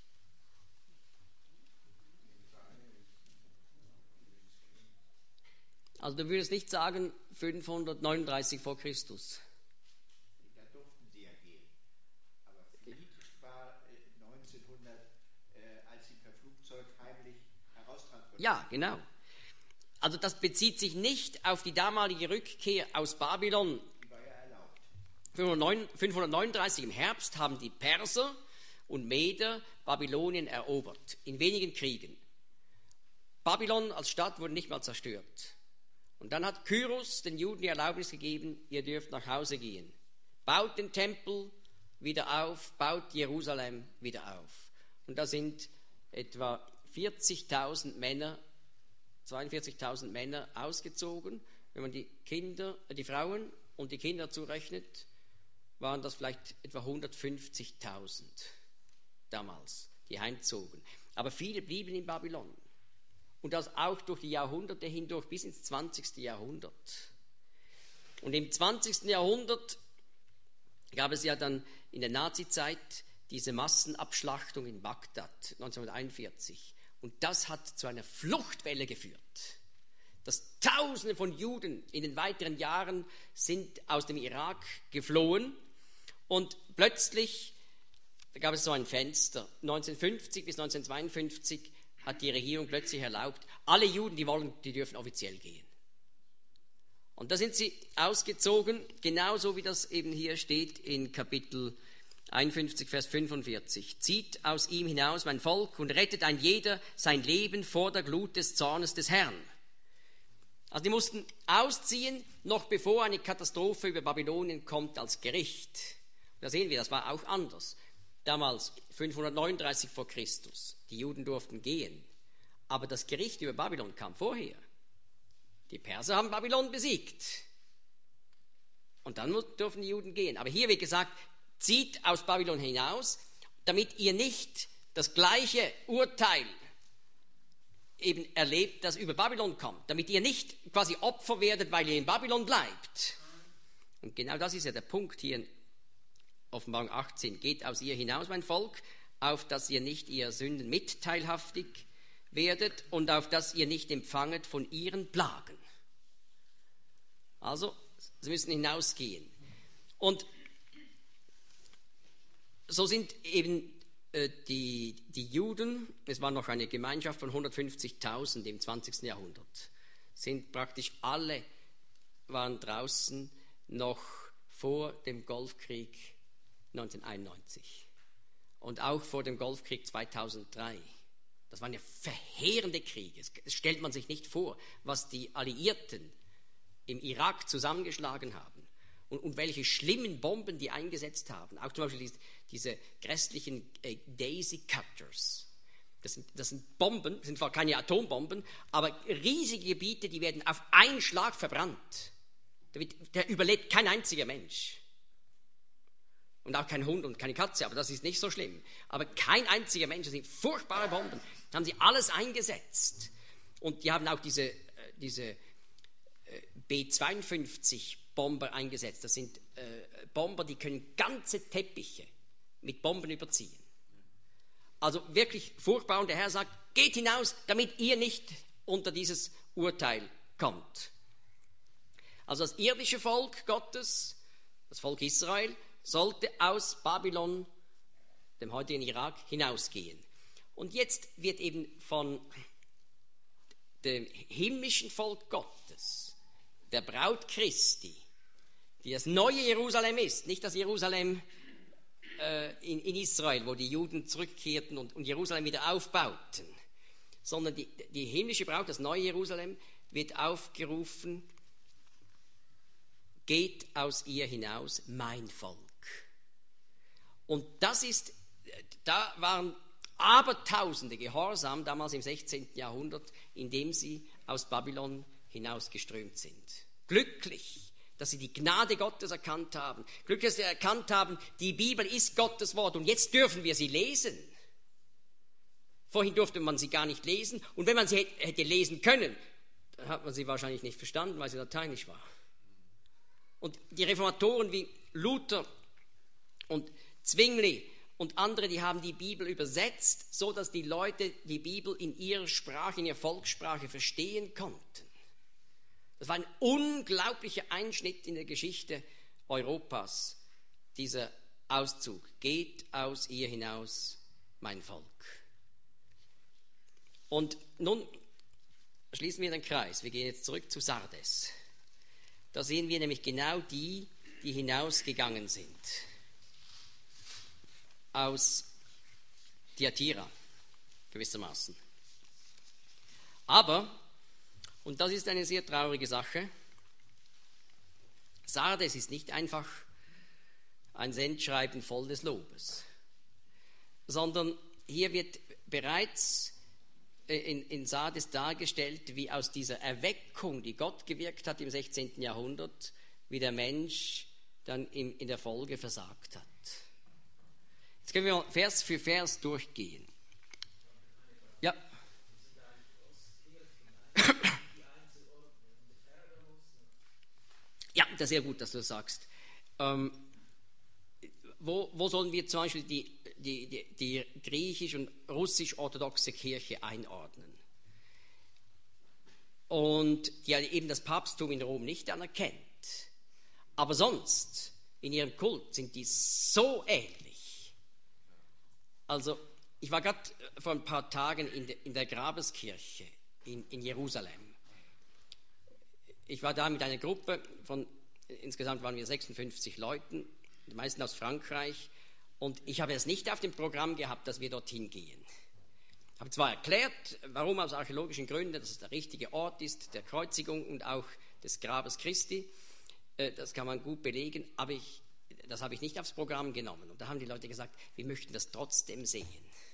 Also du würdest nicht sagen fünfhundertneununddreißig vor Christus. Da durften sie ja gehen. Aber Philipp war neunzehnhundert, äh, als sie per Flugzeug heimlich heraustransportiert. Ja, genau. Also das bezieht sich nicht auf die damalige Rückkehr aus Babylon. Die war ja erlaubt. fünfhundertneununddreißig im Herbst haben die Perser und Meder Babylonien erobert, in wenigen Kriegen. Babylon als Stadt wurde nicht mal zerstört. Und dann hat Kyros den Juden die Erlaubnis gegeben, ihr dürft nach Hause gehen. Baut den Tempel wieder auf, baut Jerusalem wieder auf. Und da sind etwa vierzigtausend Männer, zweiundvierzigtausend Männer ausgezogen. Wenn man die Kinder, die Frauen und die Kinder zurechnet, waren das vielleicht etwa hundertfünfzigtausend damals, die heimzogen. Aber viele blieben in Babylon. Und das auch durch die Jahrhunderte hindurch bis ins zwanzigste Jahrhundert. Und im zwanzigsten Jahrhundert gab es ja dann in der Nazizeit diese Massenabschlachtung in Bagdad neunzehnhunderteinundvierzig. Und das hat zu einer Fluchtwelle geführt. Dass Tausende von Juden in den weiteren Jahren sind aus dem Irak geflohen. Und plötzlich, da gab es so ein Fenster, neunzehnhundertfünfzig bis neunzehnhundertzweiundfünfzig hat die Regierung plötzlich erlaubt, alle Juden, die wollen, die dürfen offiziell gehen. Und da sind sie ausgezogen, genauso wie das eben hier steht in Kapitel einundfünfzig, Vers fünfundvierzig. Zieht aus ihm hinaus mein Volk und rettet ein jeder sein Leben vor der Glut des Zornes des Herrn. Also die mussten ausziehen, noch bevor eine Katastrophe über Babylonien kommt als Gericht. Da sehen wir, das war auch anders. Damals fünfhundertneununddreißig vor Christus. Die Juden durften gehen. Aber das Gericht über Babylon kam vorher. Die Perser haben Babylon besiegt. Und dann durften die Juden gehen. Aber hier wird gesagt, zieht aus Babylon hinaus, damit ihr nicht das gleiche Urteil eben erlebt, das über Babylon kommt. Damit ihr nicht quasi Opfer werdet, weil ihr in Babylon bleibt. Und genau das ist ja der Punkt hier in Offenbarung achtzehn. Geht aus ihr hinaus, mein Volk, auf dass ihr nicht ihr Sünden mitteilhaftig werdet und auf dass ihr nicht empfanget von ihren Plagen. Also, sie müssen hinausgehen. Und so sind eben äh, die, die Juden, es war noch eine Gemeinschaft von hundertfünfzigtausend im zwanzigsten Jahrhundert, sind praktisch alle, waren draußen noch vor dem Golfkrieg neunzehnhunderteinundneunzig und auch vor dem Golfkrieg zweitausenddrei. Das waren ja verheerende Kriege. Das stellt man sich nicht vor, was die Alliierten im Irak zusammengeschlagen haben und, und welche schlimmen Bomben die eingesetzt haben. Auch zum Beispiel diese grässlichen äh, Daisy Cutters. Das sind, das sind Bomben, das sind zwar keine Atombomben, aber riesige Gebiete, die werden auf einen Da verbrannt. Da, wird, da überlebt kein einziger Mensch. Und auch kein Hund und keine Katze, aber das ist nicht so schlimm. Aber kein einziger Mensch, das sind furchtbare Bomben. Da haben sie alles eingesetzt. Und die haben auch diese, diese B zweiundfünfzig Bomber eingesetzt. Das sind äh, Bomber, die können ganze Teppiche mit Bomben überziehen. Also wirklich furchtbar. Und der Herr sagt, geht hinaus, damit ihr nicht unter dieses Urteil kommt. Also das irdische Volk Gottes, das Volk Israel, sollte aus Babylon, dem heutigen Irak, hinausgehen. Und jetzt wird eben von dem himmlischen Volk Gottes, der Braut Christi, die das neue Jerusalem ist, nicht das Jerusalem äh, in, in Israel, wo die Juden zurückkehrten und, und Jerusalem wieder aufbauten, sondern die, die himmlische Braut, das neue Jerusalem, wird aufgerufen, geht aus ihr hinaus, mein Volk. Und das ist, da waren Abertausende gehorsam, damals im sechzehnten Jahrhundert, indem sie aus Babylon hinausgeströmt sind. Glücklich, dass sie die Gnade Gottes erkannt haben. Glück, dass sie erkannt haben, die Bibel ist Gottes Wort und jetzt dürfen wir sie lesen. Vorhin durfte man sie gar nicht lesen und wenn man sie hätte lesen können, dann hat man sie wahrscheinlich nicht verstanden, weil sie lateinisch war. Und die Reformatoren wie Luther und Zwingli und andere, die haben die Bibel übersetzt, so dass die Leute die Bibel in ihrer Sprache, in ihrer Volkssprache verstehen konnten. Das war ein unglaublicher Einschnitt in der Geschichte Europas, dieser Auszug. Geht aus ihr hinaus, mein Volk. Und nun schließen wir den Kreis. Wir gehen jetzt zurück zu Sardes. Da sehen wir nämlich genau die, die hinausgegangen sind. Aus Thyatira, gewissermaßen. Aber, und das ist eine sehr traurige Sache, Sardes ist nicht einfach ein Sendschreiben voll des Lobes, sondern hier wird bereits in, in Sardes dargestellt, wie aus dieser Erweckung, die Gott gewirkt hat im sechzehnten Jahrhundert, wie der Mensch dann in, in der Folge versagt hat. Jetzt können wir Vers für Vers durchgehen. Ja. Ja, das ist sehr gut, dass du das sagst. Ähm, wo, wo sollen wir zum Beispiel die, die, die, die griechisch- und russisch-orthodoxe Kirche einordnen? Und die ja eben das Papsttum in Rom nicht anerkennt. Aber sonst, in ihrem Kult, sind die so ähnlich. Also, ich war gerade vor ein paar Tagen in, de, in der Grabeskirche in, in Jerusalem. Ich war da mit einer Gruppe von, insgesamt waren wir sechsundfünfzig Leuten, die meisten aus Frankreich, und ich habe es nicht auf dem Programm gehabt, dass wir dorthin gehen. Ich habe zwar erklärt, warum aus archäologischen Gründen, dass es der richtige Ort ist, der Kreuzigung und auch des Grabes Christi, das kann man gut belegen, aber ich, das habe ich nicht aufs Programm genommen. Und da haben die Leute gesagt, wir möchten das trotzdem sehen.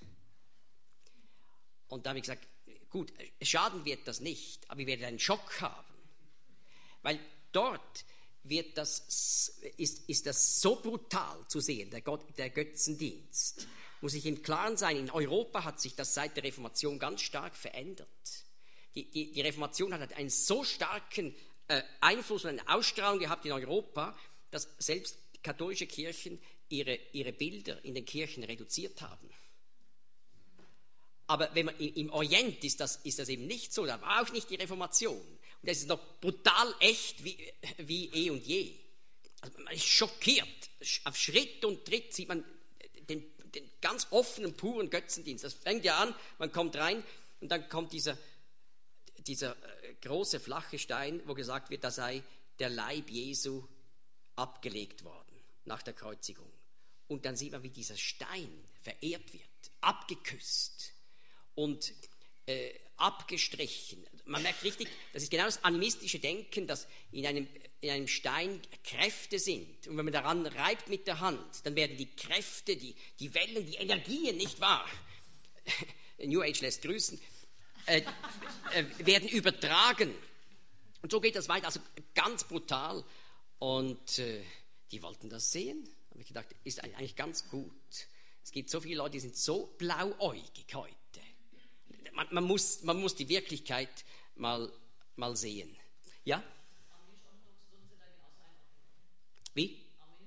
Und da habe ich gesagt, gut, schaden wird das nicht, aber ich werde einen Schock haben. Weil dort wird das, ist, ist das so brutal zu sehen, der, Gott, der Götzendienst. Muss ich im Klaren sein, in Europa hat sich das seit der Reformation ganz stark verändert. Die, die, die Reformation hat einen so starken äh, Einfluss und eine Ausstrahlung gehabt in Europa, dass selbst katholische Kirchen ihre, ihre Bilder in den Kirchen reduziert haben. Aber wenn man, im Orient ist das, ist das eben nicht so, da war auch nicht die Reformation. Und das ist noch brutal echt wie, wie eh und je. Also man ist schockiert. Auf Schritt und Tritt sieht man den, den ganz offenen, puren Götzendienst. Das fängt ja an, man kommt rein und dann kommt dieser, dieser große, flache Stein, wo gesagt wird, da sei der Leib Jesu abgelegt worden nach der Kreuzigung. Und dann sieht man, wie dieser Stein verehrt wird, abgeküsst und äh, abgestrichen. Man merkt richtig, das ist genau das animistische Denken, dass in einem, in einem Stein Kräfte sind. Und wenn man daran reibt mit der Hand, dann werden die Kräfte, die, die Wellen, die Energien, nicht wahr? New Age lässt grüßen, äh, äh, werden übertragen. Und so geht das weiter, also ganz brutal. Und äh, die wollten das sehen. Da habe ich gedacht, ist eigentlich ganz gut. Es gibt so viele Leute, die sind so blauäugig heute. Man, man, muss, man muss die Wirklichkeit mal, mal sehen. Ja? Wie?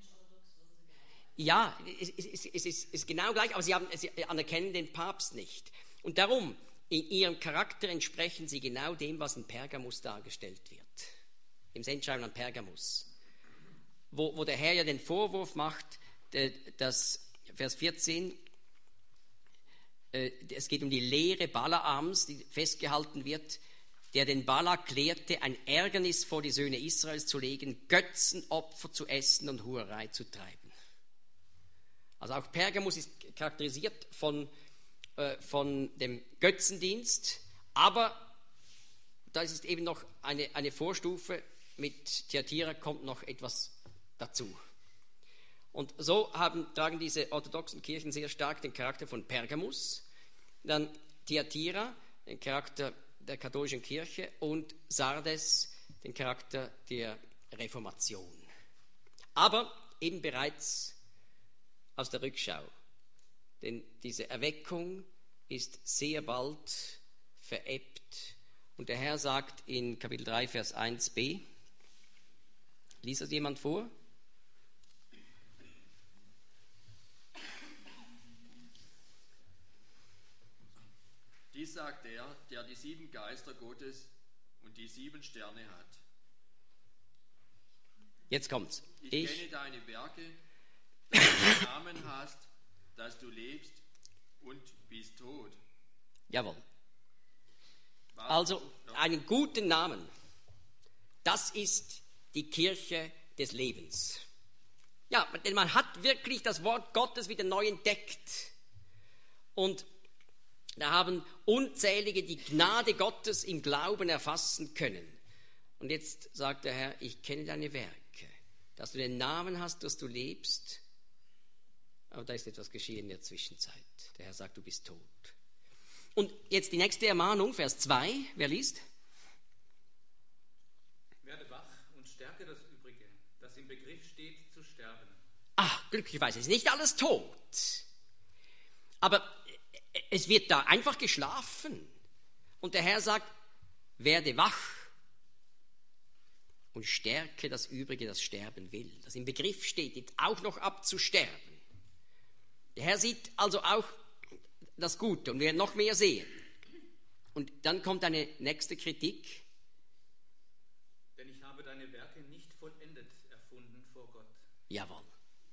Ja, es, es, es, es ist genau gleich, aber sie, haben, sie anerkennen den Papst nicht. Und darum, in ihrem Charakter entsprechen sie genau dem, was in Pergamus dargestellt wird. Im Sendschreiben an Pergamus. Wo, wo der Herr ja den Vorwurf macht, dass Vers vierzehn, es geht um die Lehre Balaams, die festgehalten wird, der den Balak lehrte, ein Ärgernis vor die Söhne Israels zu legen, Götzenopfer zu essen und Hurerei zu treiben. Also auch Pergamus ist charakterisiert von, äh, von dem Götzendienst, aber da ist eben noch eine, eine Vorstufe, mit Thyatira kommt noch etwas dazu. Und so haben, tragen diese orthodoxen Kirchen sehr stark den Charakter von Pergamus, dann Thyatira, den Charakter der katholischen Kirche, und Sardes, den Charakter der Reformation. Aber eben bereits aus der Rückschau. Denn diese Erweckung ist sehr bald verebbt. Und der Herr sagt in Kapitel drei, Vers eins b, liest das jemand vor? Dies sagt er, der die sieben Geister Gottes und die sieben Sterne hat. Jetzt kommt's. Ich, Ich kenne deine Werke, dass du einen Namen hast, dass du lebst und bist tot. Jawohl. Was Also du noch- einen guten Namen. Das ist die Kirche des Lebens. Ja, denn man hat wirklich das Wort Gottes wieder neu entdeckt. Und da haben Unzählige die Gnade Gottes im Glauben erfassen können. Und jetzt sagt der Herr, ich kenne deine Werke, dass du den Namen hast, dass du lebst. Aber da ist etwas geschehen in der Zwischenzeit. Der Herr sagt, du bist tot. Und jetzt die nächste Ermahnung, Vers zwei, wer liest? Werde wach und stärke das Übrige, das im Begriff steht zu sterben. Ach, glücklicherweise ist nicht alles tot. Aber es wird da einfach geschlafen. Und der Herr sagt, werde wach und stärke das Übrige, das sterben will. Das im Begriff steht, jetzt auch noch abzusterben. Der Herr sieht also auch das Gute und wir werden noch mehr sehen. Und dann kommt eine nächste Kritik. Denn ich habe deine Werke nicht vollendet erfunden vor Gott. Jawohl.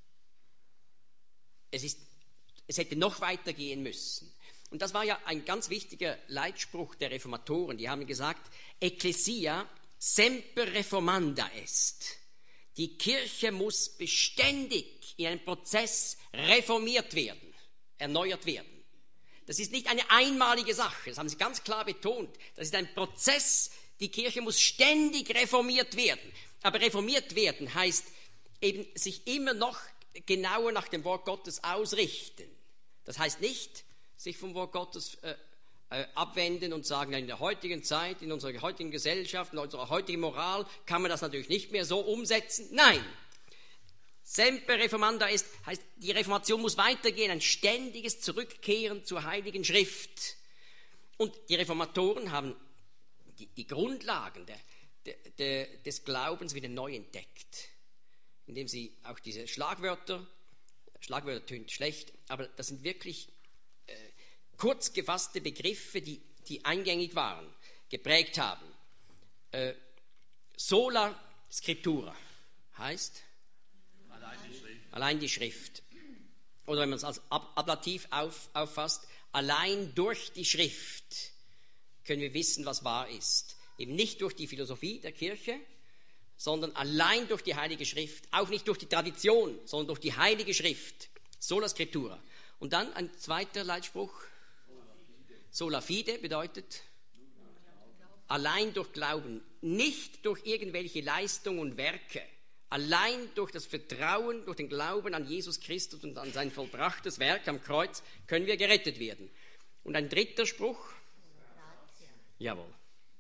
Es, ist, es hätte noch weiter gehen müssen. Und das war ja ein ganz wichtiger Leitspruch der Reformatoren. Die haben gesagt, Ecclesia semper reformanda est. Die Kirche muss beständig in einem Prozess reformiert werden, erneuert werden. Das ist nicht eine einmalige Sache, das haben sie ganz klar betont. Das ist ein Prozess, die Kirche muss ständig reformiert werden. Aber reformiert werden heißt eben sich immer noch genauer nach dem Wort Gottes ausrichten. Das heißt nicht, sich vom Wort Gottes äh, äh, abwenden und sagen, in der heutigen Zeit, in unserer heutigen Gesellschaft, in unserer heutigen Moral kann man das natürlich nicht mehr so umsetzen. Nein, semper reformanda ist, heißt, die Reformation muss weitergehen, ein ständiges Zurückkehren zur Heiligen Schrift. Und die Reformatoren haben die, die Grundlagen der, der, der, des Glaubens wieder neu entdeckt, indem sie auch diese Schlagwörter, Schlagwörter tönt schlecht, aber das sind wirklich äh, kurz gefasste Begriffe, die, die eingängig waren, geprägt haben. Äh, sola Scriptura heißt Allein die Schrift. allein die Schrift. Oder wenn man es als Ab- Ablativ auf, auffasst, allein durch die Schrift können wir wissen, was wahr ist. Eben nicht durch die Philosophie der Kirche, sondern allein durch die Heilige Schrift, auch nicht durch die Tradition, sondern durch die Heilige Schrift. Sola Scriptura. Und dann ein zweiter Leitspruch. Sola fide bedeutet allein durch Glauben, nicht durch irgendwelche Leistungen und Werke. Allein durch das Vertrauen, durch den Glauben an Jesus Christus und an sein vollbrachtes Werk am Kreuz können wir gerettet werden. Und ein dritter Spruch. Jawohl.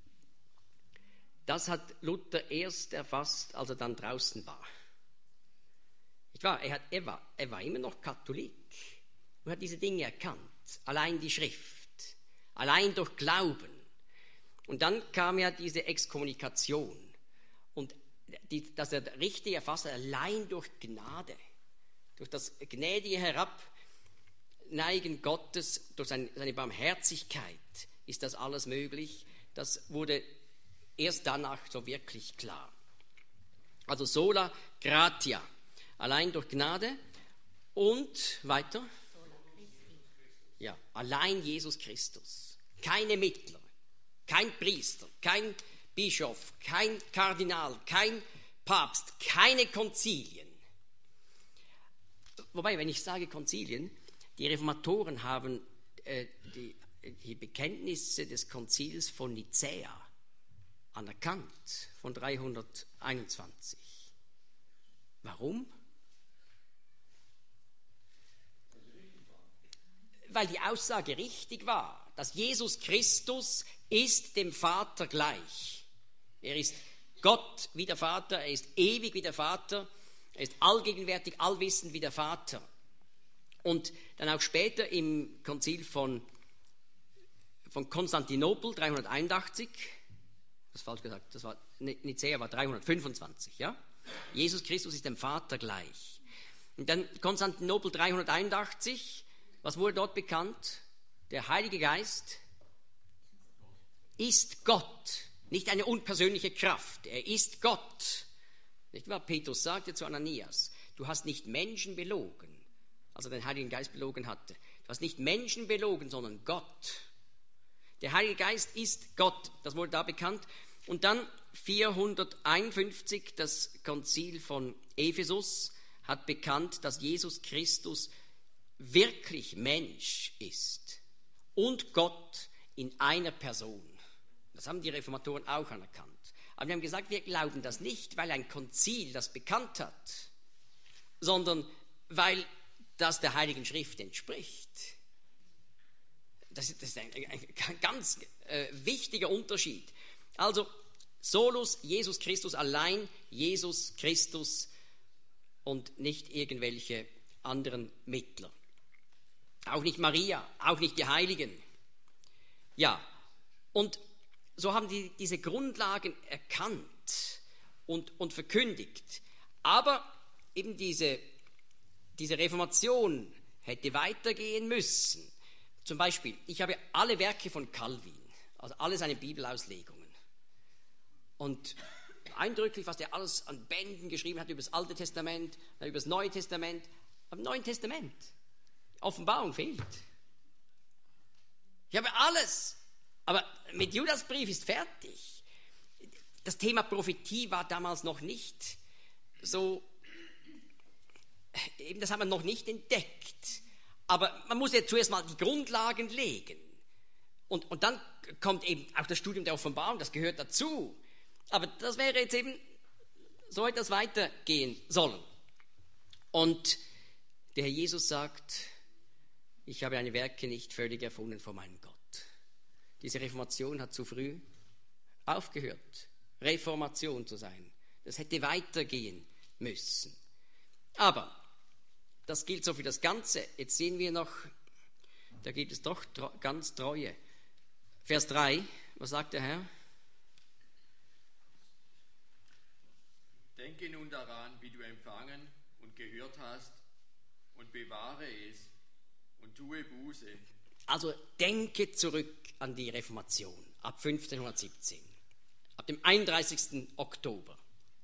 Das hat Luther erst erfasst, als er dann draußen war. Nicht wahr? Er, hat, er, war, er war immer noch Katholik und hat diese Dinge erkannt. Allein die Schrift, allein durch Glauben. Und dann kam ja diese Exkommunikation. Und die, dass er richtig erfasst hat, allein durch Gnade, durch das gnädige Herabneigen Gottes, durch seine, seine Barmherzigkeit ist das alles möglich. Das wurde erst danach so wirklich klar. Also sola gratia, allein durch Gnade und weiter? Ja, allein Jesus Christus. Keine Mittler, kein Priester, kein Bischof, kein Kardinal, kein Papst, keine Konzilien. Wobei, wenn ich sage Konzilien, die Reformatoren haben äh, die, die Bekenntnisse des Konzils von Nicäa anerkannt, von dreihunderteinundzwanzig. Warum? Weil die Aussage richtig war, dass Jesus Christus ist dem Vater gleich. Er ist Gott wie der Vater, er ist ewig wie der Vater, er ist allgegenwärtig, allwissend wie der Vater. Und dann auch später im Konzil von, von Konstantinopel dreihunderteinundachtzig, das ist falsch gesagt, das war Nicäa war dreihundertfünfundzwanzig, ja? Jesus Christus ist dem Vater gleich. Und dann Konstantinopel dreihunderteinundachtzig, was wurde dort bekannt? Der Heilige Geist ist Gott, nicht eine unpersönliche Kraft, er ist Gott. Nicht wahr? Petrus sagte zu Ananias, du hast nicht Menschen belogen, als er den Heiligen Geist belogen hatte. Du hast nicht Menschen belogen, sondern Gott. Der Heilige Geist ist Gott, das wurde da bekannt. Und dann vierhunderteinundfünfzig, das Konzil von Ephesus hat bekannt, dass Jesus Christus wirklich Mensch ist und Gott in einer Person. Das haben die Reformatoren auch anerkannt. Aber wir haben gesagt, wir glauben das nicht, weil ein Konzil das bekannt hat, sondern weil das der Heiligen Schrift entspricht. Das ist ein, ein ganz äh, wichtiger Unterschied. Also solus Jesus Christus allein, Jesus Christus und nicht irgendwelche anderen Mittler. Auch nicht Maria, auch nicht die Heiligen. Ja, und so haben die diese Grundlagen erkannt und, und verkündigt. Aber eben diese, diese Reformation hätte weitergehen müssen. Zum Beispiel, ich habe alle Werke von Calvin, also alle seine Bibelauslegungen. Und eindrücklich, was er alles an Bänden geschrieben hat über das Alte Testament, dann über das Neue Testament. Aber im Neuen Testament, Offenbarung fehlt. Ich habe alles, aber mit Judasbrief ist fertig. Das Thema Prophetie war damals noch nicht so, eben das haben wir noch nicht entdeckt. Aber man muss ja zuerst mal die Grundlagen legen. Und, und dann kommt eben auch das Studium der Offenbarung, das gehört dazu. Aber das wäre jetzt eben, so hätte das weitergehen sollen. Und der Herr Jesus sagt, ich habe eine Werke nicht völlig erfunden von meinem Gott. Diese Reformation hat zu früh aufgehört, Reformation zu sein. Das hätte weitergehen müssen. Aber das gilt so für das Ganze. Jetzt sehen wir noch, da gibt es doch ganz Treue. Vers drei, was sagt der Herr? Denke nun daran, wie du empfangen und gehört hast, und bewahre es und tue Buße. Also denke zurück an die Reformation ab fünfzehnhundertsiebzehn, ab dem einunddreißigsten Oktober.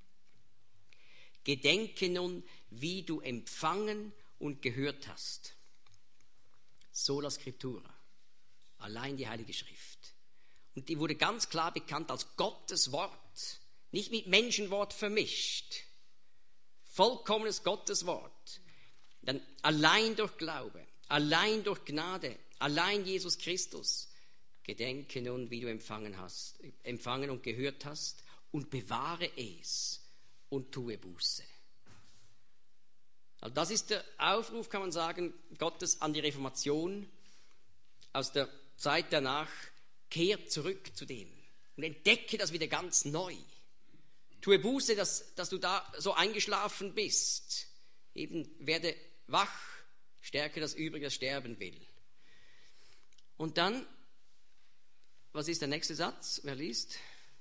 Gedenke nun, wie du empfangen und gehört hast. Sola Scriptura, allein die Heilige Schrift. Und die wurde ganz klar bekannt als Gottes Wort, nicht mit Menschenwort vermischt. Vollkommenes Gottes Wort. Dann allein durch Glaube, allein durch Gnade, allein Jesus Christus. Gedenke nun, wie du empfangen hast, empfangen und gehört hast, und bewahre es und tue Buße. Also das ist der Aufruf, kann man sagen, Gottes an die Reformation aus der Zeit danach. Kehr zurück zu dem und entdecke das wieder ganz neu. Tue Buße, dass, dass du da so eingeschlafen bist. Eben werde wach, stärke das Übrige, das sterben will. Und dann, was ist der nächste Satz? Wer liest?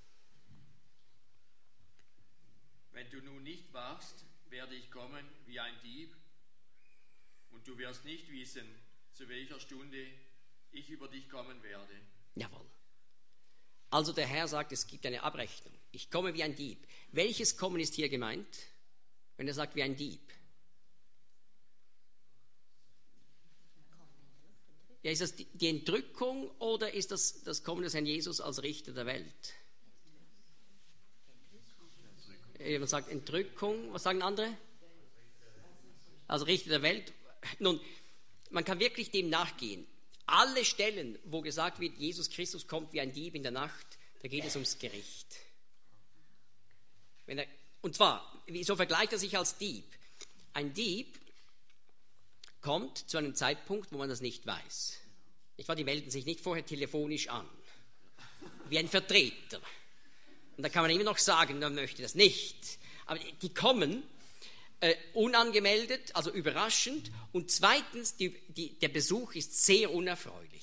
Wenn du nun nicht wachst, werde ich kommen wie ein Dieb, und du wirst nicht wissen, zu welcher Stunde ich über dich kommen werde. Jawohl. Also der Herr sagt, es gibt eine Abrechnung. Ich komme wie ein Dieb. Welches Kommen ist hier gemeint, wenn er sagt wie ein Dieb? Ja, ist das die Entrückung oder ist das das Kommen des Herrn Jesus als Richter der Welt? Jemand sagt Entrückung, was sagen andere? Also Richter der Welt. Nun, man kann wirklich dem nachgehen. Alle Stellen, wo gesagt wird, Jesus Christus kommt wie ein Dieb in der Nacht, da geht es ums Gericht. Wenn er, und zwar, wieso vergleicht er sich als Dieb? Ein Dieb kommt zu einem Zeitpunkt, wo man das nicht weiß. Nicht wahr? Die melden sich nicht vorher telefonisch an, wie ein Vertreter. Und da kann man immer noch sagen, man möchte das nicht. Aber die kommen äh, unangemeldet, also überraschend. Und zweitens, die, die, der Besuch ist sehr unerfreulich.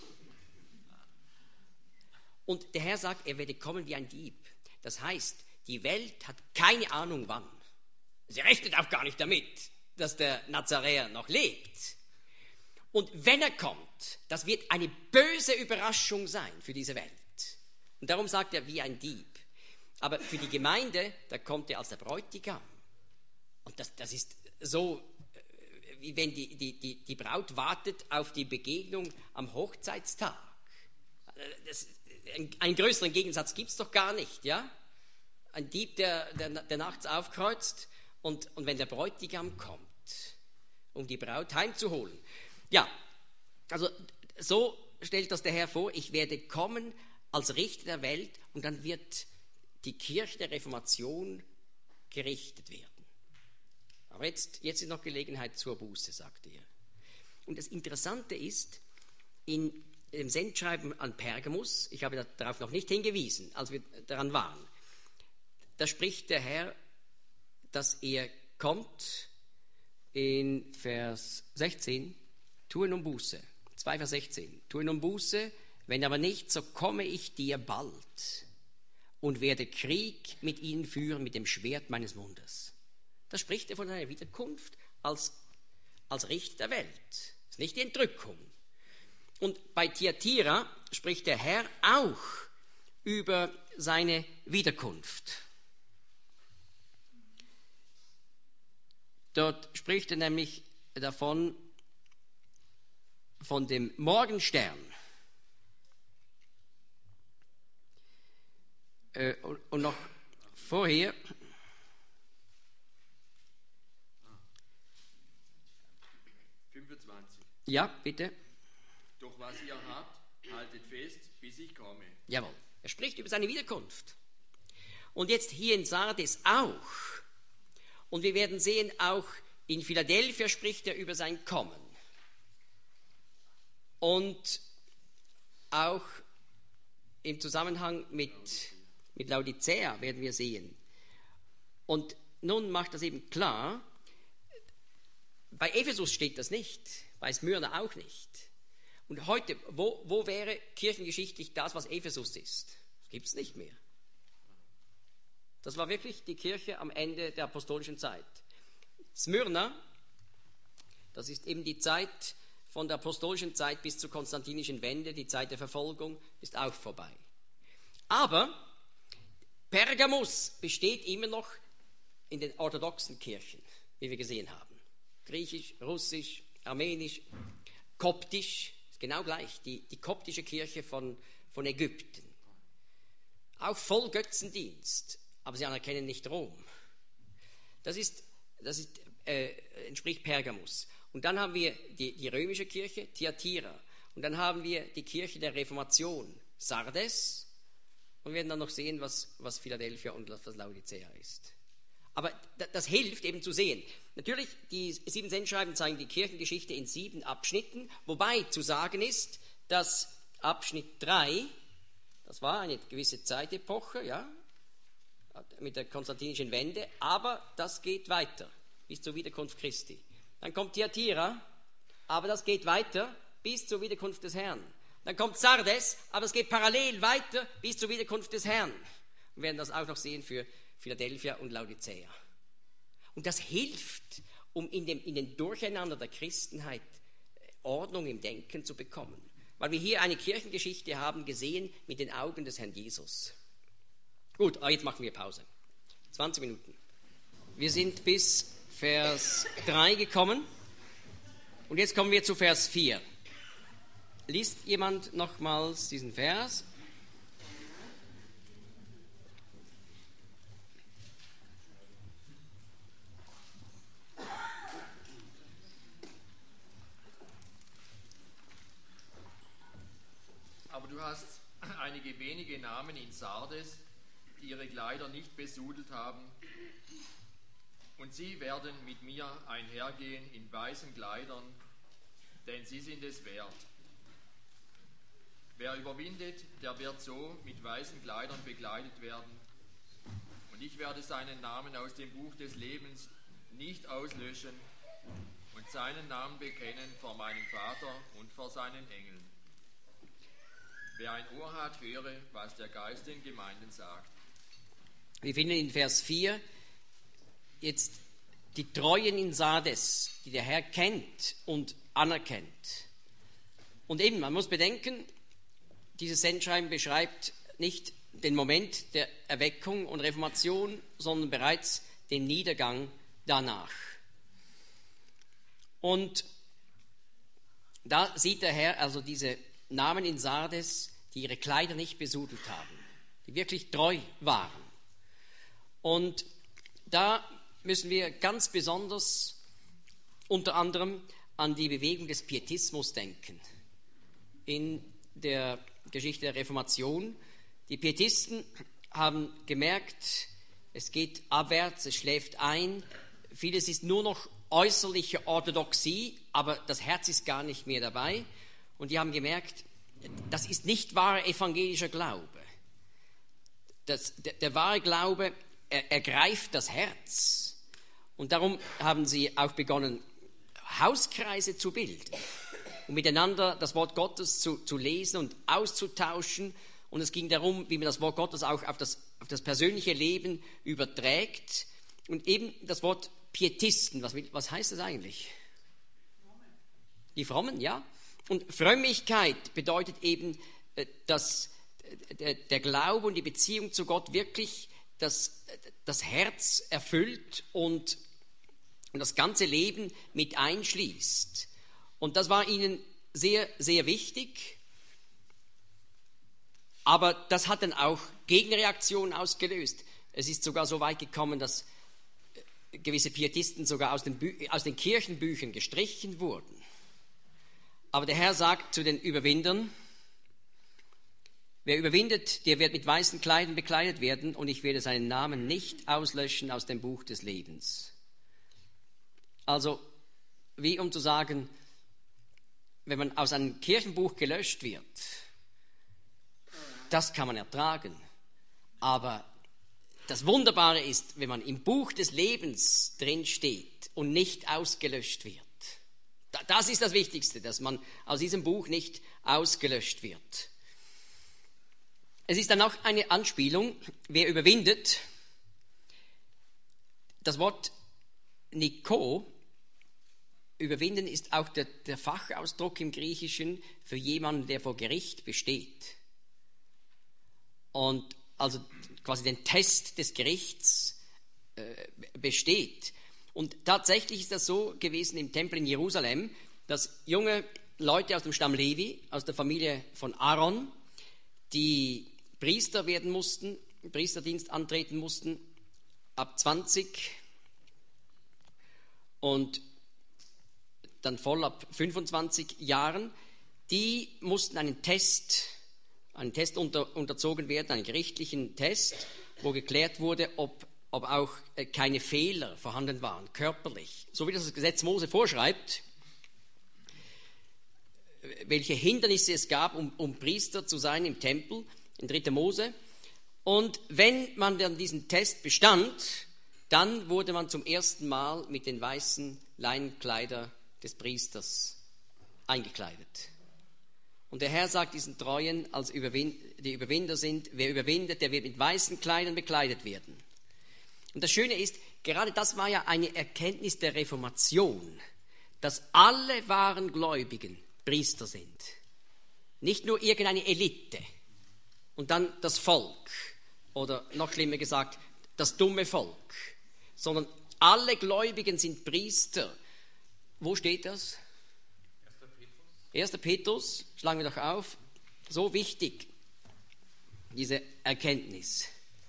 Und der Herr sagt, er werde kommen wie ein Dieb. Das heißt, die Welt hat keine Ahnung wann. Sie rechnet auch gar nicht damit, dass der Nazaräer noch lebt. Und wenn er kommt, das wird eine böse Überraschung sein für diese Welt. Und darum sagt er, wie ein Dieb. Aber für die Gemeinde, da kommt er als der Bräutigam. Und das, das ist so, wie wenn die, die, die, die Braut wartet auf die Begegnung am Hochzeitstag. Das, ein, einen größeren Gegensatz gibt es doch gar nicht, ja? Ein Dieb, der, der, der nachts aufkreuzt und, und wenn der Bräutigam kommt, um die Braut heimzuholen. Ja, also so stellt das der Herr vor, ich werde kommen als Richter der Welt und dann wird die Kirche der Reformation gerichtet werden. Aber jetzt, jetzt ist noch Gelegenheit zur Buße, sagt er. Und das Interessante ist, in dem Sendschreiben an Pergamus, ich habe darauf noch nicht hingewiesen, als wir daran waren, da spricht der Herr, dass er kommt in Vers sechzehn, tun um Buße, zwei Vers sechzehn, tun um Buße, wenn aber nicht, so komme ich dir bald und werde Krieg mit ihnen führen mit dem Schwert meines Mundes. Da spricht er von einer Wiederkunft als, als Richter der Welt. Das ist nicht die Entrückung. Und bei Thyatira spricht der Herr auch über seine Wiederkunft. Dort spricht er nämlich davon, von dem Morgenstern. Äh, und, und noch vorher fünfundzwanzig. Ja, bitte. Doch was ihr habt, haltet fest, bis ich komme. Jawohl. Er spricht über seine Wiederkunft. Und jetzt hier in Sardes auch. Und wir werden sehen, auch in Philadelphia spricht er über sein Kommen. Und auch im Zusammenhang mit, mit Laodicea werden wir sehen. Und nun macht das eben klar, bei Ephesus steht das nicht, bei Smyrna auch nicht. Und heute, wo, wo wäre kirchengeschichtlich das, was Ephesus ist? Das gibt es nicht mehr. Das war wirklich die Kirche am Ende der apostolischen Zeit. Smyrna, das ist eben die Zeit von der apostolischen Zeit bis zur konstantinischen Wende, die Zeit der Verfolgung, ist auch vorbei. Aber Pergamus besteht immer noch in den orthodoxen Kirchen, wie wir gesehen haben. Griechisch, Russisch, Armenisch, Koptisch, ist genau gleich, die, die koptische Kirche von, von Ägypten. Auch voll Götzendienst, aber sie anerkennen nicht Rom. Das, ist, das ist, äh, entspricht Pergamus. Und dann haben wir die, die römische Kirche, Thyatira. Und dann haben wir die Kirche der Reformation, Sardes. Und wir werden dann noch sehen, was, was Philadelphia und was Laodicea ist. Aber das hilft eben zu sehen. Natürlich, die sieben Sendschreiben zeigen die Kirchengeschichte in sieben Abschnitten, wobei zu sagen ist, dass Abschnitt drei, das war eine gewisse Zeitepoche, ja, mit der konstantinischen Wende, aber das geht weiter bis zur Wiederkunft Christi. Dann kommt Thyatira, aber das geht weiter bis zur Wiederkunft des Herrn. Dann kommt Sardes, aber es geht parallel weiter bis zur Wiederkunft des Herrn. Wir werden das auch noch sehen für Philadelphia und Laodicea. Und das hilft, um in dem, in dem Durcheinander der Christenheit Ordnung im Denken zu bekommen. Weil wir hier eine Kirchengeschichte haben gesehen mit den Augen des Herrn Jesus. Gut, aber jetzt machen wir Pause. zwanzig Minuten. Wir sind bis Vers drei gekommen und jetzt kommen wir zu Vers vier. Liest jemand nochmals diesen Vers? Aber du hast einige wenige Namen in Sardes, die ihre Kleider nicht besudelt haben, und sie werden mit mir einhergehen in weißen Kleidern, denn sie sind es wert. Wer überwindet, der wird so mit weißen Kleidern bekleidet werden, ich werde seinen Namen aus dem Buch des Lebens nicht auslöschen und seinen Namen bekennen vor meinem Vater und vor seinen Engeln. Wer ein Ohr hat, höre, was der Geist den Gemeinden sagt. Wir finden in Vers vier jetzt die Treuen in Sardes, die der Herr kennt und anerkennt. Und eben, man muss bedenken, dieses Sendschreiben beschreibt nicht den Moment der Erweckung und Reformation, sondern bereits den Niedergang danach. Und da sieht der Herr also diese Namen in Sardes, die ihre Kleider nicht besudelt haben, die wirklich treu waren. Und da müssen wir ganz besonders unter anderem an die Bewegung des Pietismus denken. In der Geschichte der Reformation. Die Pietisten haben gemerkt, es geht abwärts, es schläft ein. Vieles ist nur noch äußerliche Orthodoxie, aber das Herz ist gar nicht mehr dabei. Und die haben gemerkt, das ist nicht wahrer evangelischer Glaube. Das, der, der wahre Glaube er, ergreift das Herz. Und darum haben sie auch begonnen, Hauskreise zu bilden und miteinander das Wort Gottes zu, zu lesen und auszutauschen. Und es ging darum, wie man das Wort Gottes auch auf das, auf das persönliche Leben überträgt. Und eben das Wort Pietisten, was, was heißt das eigentlich? Die Frommen, ja. Und Frömmigkeit bedeutet eben, dass der, der Glaube und die Beziehung zu Gott wirklich das, das Herz erfüllt und, und das ganze Leben mit einschließt. Und das war ihnen sehr, sehr wichtig. Aber das hat dann auch Gegenreaktionen ausgelöst. Es ist sogar so weit gekommen, dass gewisse Pietisten sogar aus den, Bü- aus den Kirchenbüchern gestrichen wurden. Aber der Herr sagt zu den Überwindern, wer überwindet, der wird mit weißen Kleidern bekleidet werden und ich werde seinen Namen nicht auslöschen aus dem Buch des Lebens. Also, wie um zu sagen, wenn man aus einem Kirchenbuch gelöscht wird, das kann man ertragen. Aber das Wunderbare ist, wenn man im Buch des Lebens drin steht und nicht ausgelöscht wird. Das ist das Wichtigste, dass man aus diesem Buch nicht ausgelöscht wird. Es ist dann auch eine Anspielung, wer überwindet. Das Wort Niko, überwinden, ist auch der, der Fachausdruck im Griechischen für jemanden, der vor Gericht besteht. Und also quasi den Test des Gerichts äh, besteht. Und tatsächlich ist das so gewesen im Tempel in Jerusalem, dass junge Leute aus dem Stamm Levi, aus der Familie von Aaron, die Priester werden mussten, Priesterdienst antreten mussten, ab zwanzig und dann voll ab fünfundzwanzig Jahren, die mussten einen Test, einen Test unter, unterzogen werden, einen gerichtlichen Test, wo geklärt wurde, ob, ob auch keine Fehler vorhanden waren, körperlich. So wie das das Gesetz Mose vorschreibt, welche Hindernisse es gab, um, um Priester zu sein im Tempel, in dritter Mose. Und wenn man dann diesen Test bestand, dann wurde man zum ersten Mal mit den weißen Leinenkleidern des Priesters eingekleidet. Und der Herr sagt diesen Treuen, als Überwin- die Überwinder sind, wer überwindet, der wird mit weißen Kleidern bekleidet werden. Und das Schöne ist, gerade das war ja eine Erkenntnis der Reformation, dass alle wahren Gläubigen Priester sind. Nicht nur irgendeine Elite und dann das Volk oder noch schlimmer gesagt, das dumme Volk, sondern alle Gläubigen sind Priester. Wo steht das? erster Petrus, schlagen wir doch auf. So wichtig, diese Erkenntnis.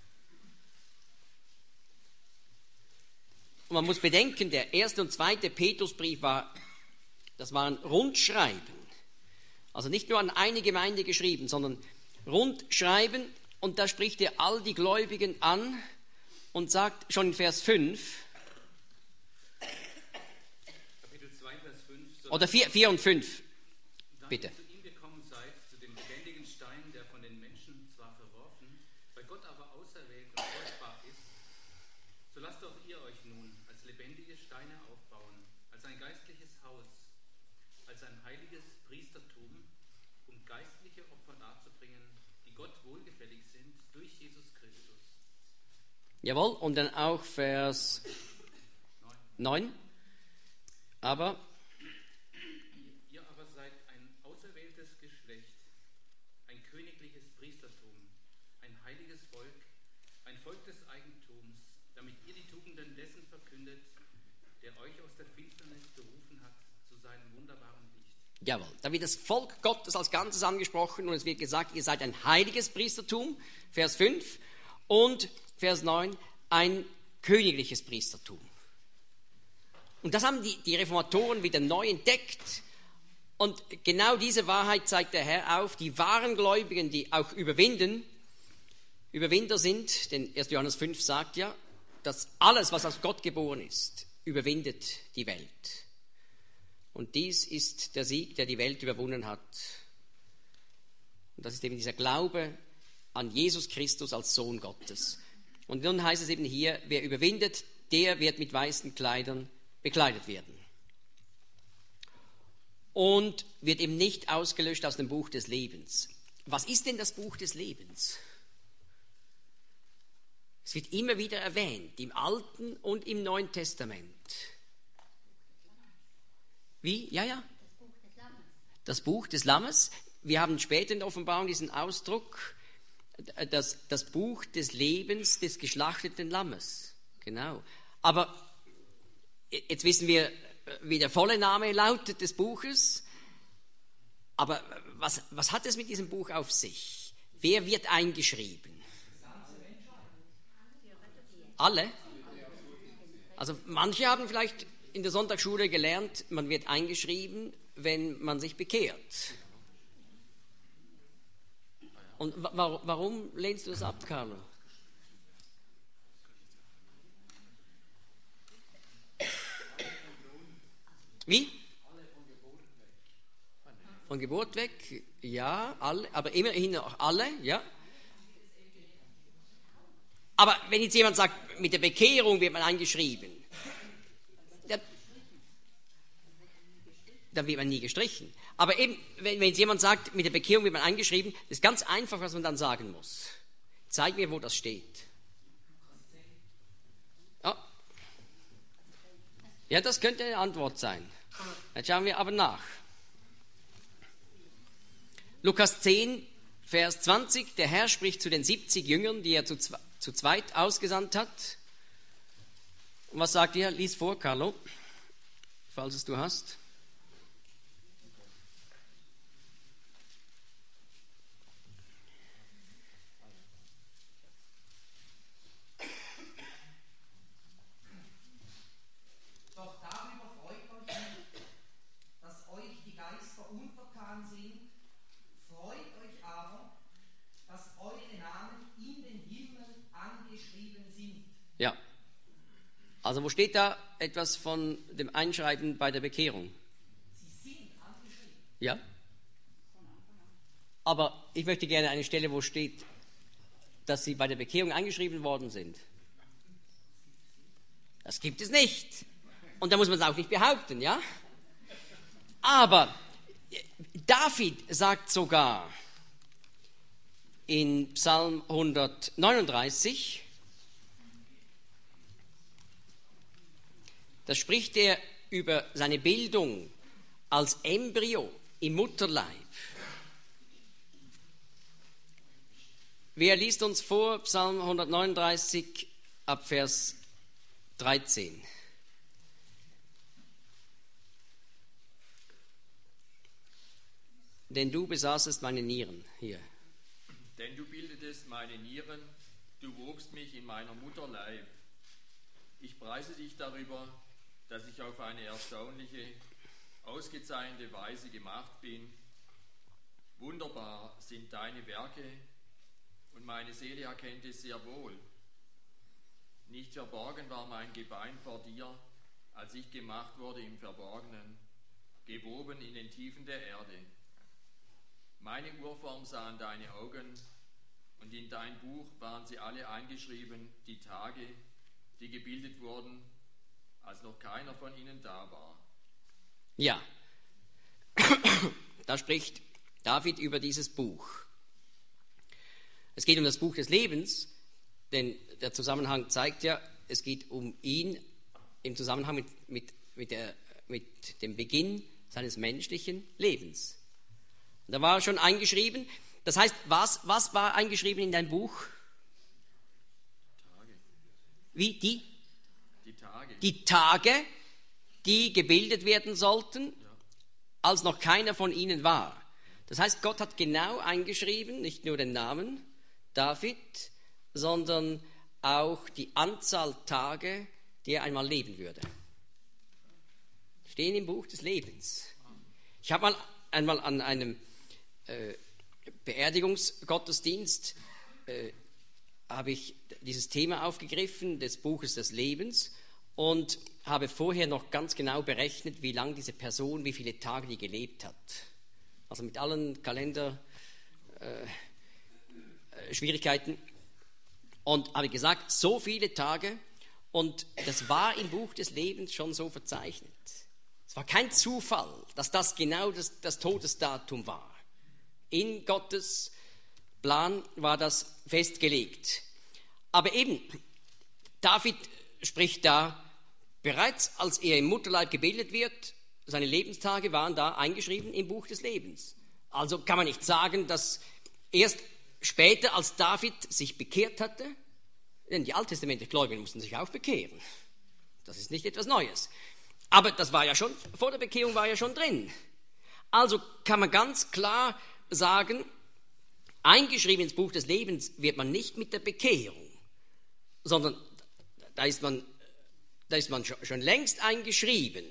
Und man muss bedenken, der erste und zweite Petrusbrief war, das waren Rundschreiben. Also nicht nur an eine Gemeinde geschrieben, sondern Rundschreiben. Und da spricht er all die Gläubigen an und sagt schon in Vers fünf, oder vier und fünf, bitte. Zu ihm gekommen seid, zu dem lebendigen Stein, der von den Menschen zwar verworfen, bei Gott aber auserwählt und kostbar ist, Steine aufbauen, als ein geistliches Haus, als ein heiliges Priestertum, um geistliche Opfer darzubringen, die Gott wohlgefällig sind durch Jesus Christus. Jawohl, und dann auch Vers neun. Aber ihr aber seid ein auserwähltes Geschlecht, ein königliches Priestertum, ein heiliges Volk, ein Volk des Eigentums, damit ihr die Tugenden dessen verkündet, der euch aus der Finsternis berufen hat zu seinem wunderbaren Licht. jawohl, da wird das Volk Gottes als Ganzes angesprochen und es wird gesagt, ihr seid ein heiliges Priestertum, Vers fünf, und Vers neun, ein königliches Priestertum. Und das haben die, die Reformatoren wieder neu entdeckt. Und genau diese Wahrheit zeigt der Herr auf. Die wahren Gläubigen, die auch überwinden, Überwinder sind, denn erster Johannes fünf sagt ja, dass alles, was aus Gott geboren ist, überwindet die Welt. Und dies ist der Sieg, der die Welt überwunden hat. Und das ist eben dieser Glaube an Jesus Christus als Sohn Gottes. Und nun heißt es eben hier, wer überwindet, der wird mit weißen Kleidern bekleidet werden. Und wird eben nicht ausgelöscht aus dem Buch des Lebens. Was ist denn das Buch des Lebens? Es wird immer wieder erwähnt, im Alten und im Neuen Testament. Wie? Ja, ja. Das Buch des Lammes. Wir haben später in der Offenbarung diesen Ausdruck, das, das Buch des Lebens des geschlachteten Lammes. Genau. Aber jetzt wissen wir, wie der volle Name lautet des Buches. Aber was, was hat es mit diesem Buch auf sich? Wer wird eingeschrieben? Alle? Also manche haben vielleicht in der Sonntagsschule gelernt, man wird eingeschrieben, wenn man sich bekehrt. Und wa- warum lehnst du das ab, Carlo? Wie? Von Geburt weg, ja, alle, aber immerhin auch alle, ja. Aber wenn jetzt jemand sagt, mit der Bekehrung wird man eingeschrieben, dann, dann wird man nie gestrichen. Aber eben, wenn, wenn jetzt jemand sagt, mit der Bekehrung wird man eingeschrieben, das ist ganz einfach, was man dann sagen muss. Zeig mir, wo das steht. Ja, ja, das könnte eine Antwort sein. Jetzt schauen wir aber nach. Lukas zehn, Vers zwanzig, der Herr spricht zu den siebzig Jüngern, die er zu, zu zweit ausgesandt hat. Und was sagt ihr? Lies vor, Carlo, falls es du hast. Doch darüber freut euch nicht, dass euch die Geister untertan sind. Freut euch aber, dass eure Namen in den Himmeln angeschrieben sind. Ja. Also wo steht da etwas von dem Einschreiben bei der Bekehrung? Sie sind angeschrieben. Ja. Aber ich möchte gerne eine Stelle, wo steht, dass sie bei der Bekehrung eingeschrieben worden sind. Das gibt es nicht. Und da muss man es auch nicht behaupten, ja? Aber David sagt sogar in Psalm hundertneununddreißig, da spricht er über seine Bildung als Embryo im Mutterleib. Wer liest uns vor Psalm hundertneununddreißig ab Vers dreizehn? Denn du besaßest meine Nieren. Hier. Denn du bildetest meine Nieren, du wobst mich in meiner Mutter Leib. Ich preise dich darüber, dass ich auf eine erstaunliche, ausgezeichnete Weise gemacht bin. Wunderbar sind deine Werke und meine Seele erkennt es sehr wohl. Nicht verborgen war mein Gebein vor dir, als ich gemacht wurde im Verborgenen, gewoben in den Tiefen der Erde. Meine Urform sahen deine Augen, und in dein Buch waren sie alle eingeschrieben, die Tage, die gebildet wurden, als noch keiner von ihnen da war. Ja, da spricht David über dieses Buch. Es geht um das Buch des Lebens, denn der Zusammenhang zeigt ja, es geht um ihn im Zusammenhang mit, mit, mit, der, mit dem Beginn seines menschlichen Lebens. Und da war schon eingeschrieben, das heißt, was, was war eingeschrieben in dein Buch? Tage. Wie? Die? Die Tage. Die Tage, die gebildet werden sollten, als noch keiner von ihnen war. Das heißt, Gott hat genau eingeschrieben, nicht nur den Namen David, sondern auch die Anzahl Tage, die er einmal leben würde. Stehen im Buch des Lebens. Ich habe mal einmal an einem äh, Beerdigungsgottesdienst äh, habe ich dieses Thema aufgegriffen, des Buches des Lebens, und habe vorher noch ganz genau berechnet, wie lange diese Person, wie viele Tage die gelebt hat. Also mit allen Kalender äh, Schwierigkeiten. Und habe gesagt, so viele Tage, und das war im Buch des Lebens schon so verzeichnet. Es war kein Zufall, dass das genau das, das Todesdatum war. In Gottes Plan war das festgelegt. Aber eben, David spricht da, bereits als er im Mutterleib gebildet wird, seine Lebenstage waren da eingeschrieben im Buch des Lebens. Also kann man nicht sagen, dass erst später, als David sich bekehrt hatte, denn die alttestamentlichen Gläubigen mussten sich auch bekehren. Das ist nicht etwas Neues. Aber das war ja schon, vor der Bekehrung war ja schon drin. Also kann man ganz klar sagen, eingeschrieben ins Buch des Lebens wird man nicht mit der Bekehrung, sondern da ist man, da ist man schon längst eingeschrieben.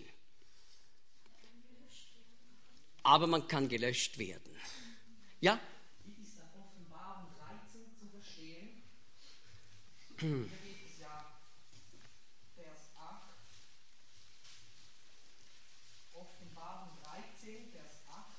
Aber man kann gelöscht werden. Ja? Wie ist dann Offenbarung dreizehn zu verstehen? Hier geht es ja Vers acht. Offenbarung dreizehn, Vers acht.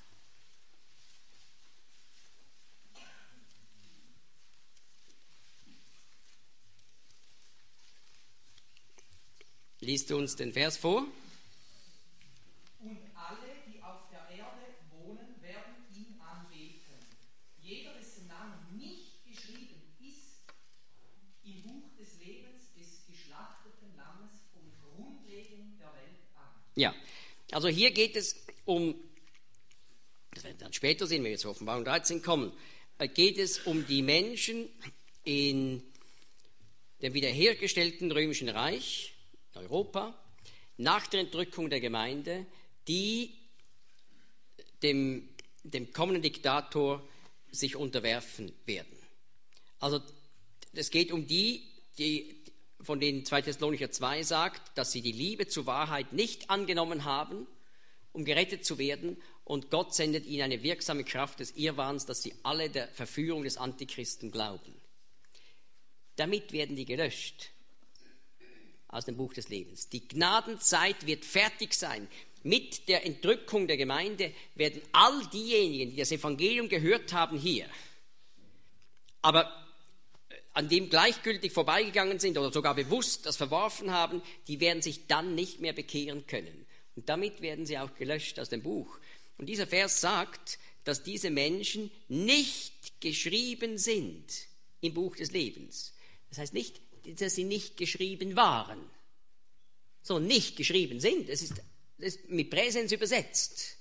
Liest du uns den Vers vor? Und alle, die auf der Erde wohnen, werden ihn anbeten. Jeder, dessen Name nicht geschrieben ist im Buch des Lebens des geschlachteten Lammes vom Grundlegung der Welt an. Ja, also hier geht es um, das werden wir dann später sehen, wenn wir zur Offenbarung dreizehn kommen, äh, geht es um die Menschen in dem wiederhergestellten Römischen Reich, Europa, nach der Entrückung der Gemeinde, die dem, dem kommenden Diktator sich unterwerfen werden. Also es geht um die, die, von denen zweiter Thessalonicher zwei sagt, dass sie die Liebe zur Wahrheit nicht angenommen haben, um gerettet zu werden, und Gott sendet ihnen eine wirksame Kraft des Irrwahns, dass sie alle der Verführung des Antichristen glauben. Damit werden die gelöscht aus dem Buch des Lebens. Die Gnadenzeit wird fertig sein. Mit der Entrückung der Gemeinde werden all diejenigen, die das Evangelium gehört haben, hier, aber an dem gleichgültig vorbeigegangen sind oder sogar bewusst das verworfen haben, die werden sich dann nicht mehr bekehren können. Und damit werden sie auch gelöscht aus dem Buch. Und dieser Vers sagt, dass diese Menschen nicht geschrieben sind im Buch des Lebens. Das heißt nicht, dass sie nicht geschrieben waren, sondern nicht geschrieben sind. Es ist, es ist mit Präsens übersetzt.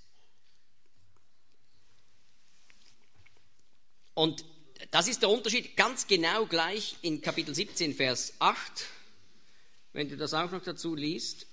Und das ist der Unterschied ganz genau gleich in Kapitel siebzehn, Vers acht, wenn du das auch noch dazu liest.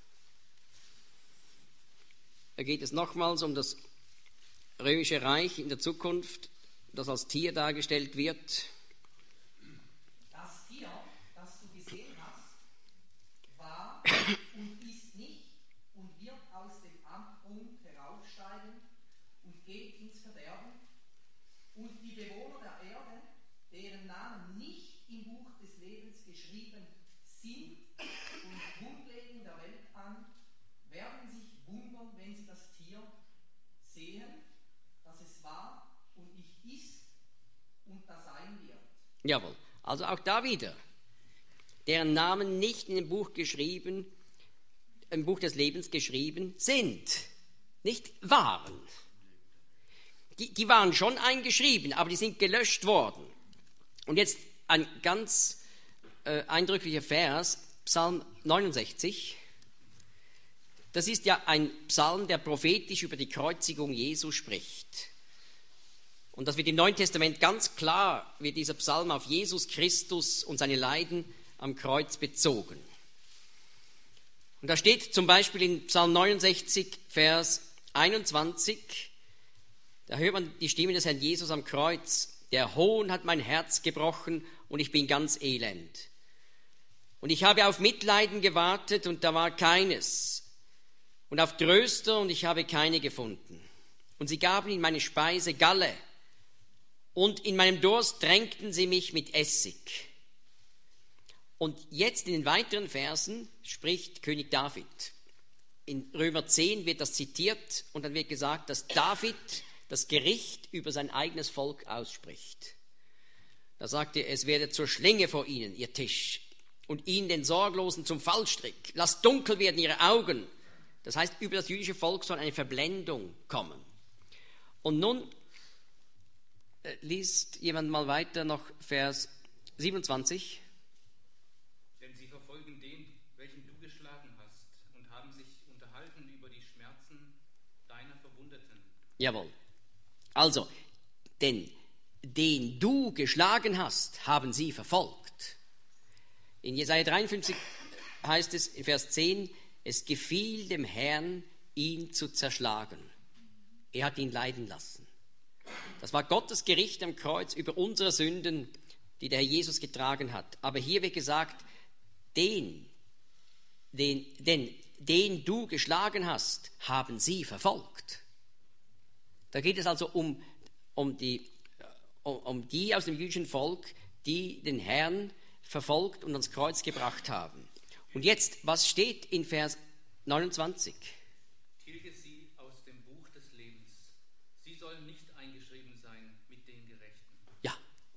Da geht es nochmals um das römische Reich in der Zukunft, das als Tier dargestellt wird. Das Tier, das du gesehen hast, war und ist nicht und wird aus dem Abgrund heraufsteigen und geht ins Verderben. Und die Bewohner der Erde, deren Namen nicht im Buch des Lebens geschrieben sind, von Grundlegung der Welt an, werden sich wundern, wenn sie das Tier sehen, dass es war und nicht ist und da sein wird. Jawohl, also auch da wieder, deren Namen nicht in dem Buch geschrieben im Buch des Lebens geschrieben sind, nicht waren. Die, die waren schon eingeschrieben, aber die sind gelöscht worden. Und jetzt ein ganz äh, eindrücklicher Vers, Psalm neunundsechzig. Das ist ja ein Psalm, der prophetisch über die Kreuzigung Jesu spricht. Und das wird im Neuen Testament ganz klar, wird dieser Psalm auf Jesus Christus und seine Leiden am Kreuz bezogen. Und da steht zum Beispiel in Psalm neunundsechzig, Vers einundzwanzig, da hört man die Stimme des Herrn Jesus am Kreuz. Der Hohn hat mein Herz gebrochen und ich bin ganz elend. Und ich habe auf Mitleiden gewartet und da war keines. Und auf Tröster und ich habe keine gefunden. Und sie gaben in meine Speise Galle. Und in meinem Durst tränkten sie mich mit Essig. Und jetzt in den weiteren Versen spricht König David. In Römer zehn wird das zitiert und dann wird gesagt, dass David das Gericht über sein eigenes Volk ausspricht. Da sagt er, es werde zur Schlinge vor ihnen, ihr Tisch, und ihnen den Sorglosen zum Fallstrick. Lasst dunkel werden ihre Augen. Das heißt, über das jüdische Volk soll eine Verblendung kommen. Und nun liest jemand mal weiter noch Vers siebenundzwanzig. Denn sie verfolgen den, welchen du geschlagen hast, und haben sich unterhalten über die Schmerzen deiner Verwundeten. Jawohl. Also, denn den du geschlagen hast, haben sie verfolgt. In Jesaja dreiundfünfzig heißt es in Vers zehn, es gefiel dem Herrn, ihn zu zerschlagen. Er hat ihn leiden lassen. Das war Gottes Gericht am Kreuz über unsere Sünden, die der Herr Jesus getragen hat. Aber hier wird gesagt, den, den, den, den du geschlagen hast, haben sie verfolgt. Da geht es also um, um, die, um, um die aus dem jüdischen Volk, die den Herrn verfolgt und ans Kreuz gebracht haben. Und jetzt, was steht in Vers neunundzwanzig? Tilge sie aus dem Buch des Lebens. Sie sollen nicht eingeschrieben sein mit den Gerechten. Ja,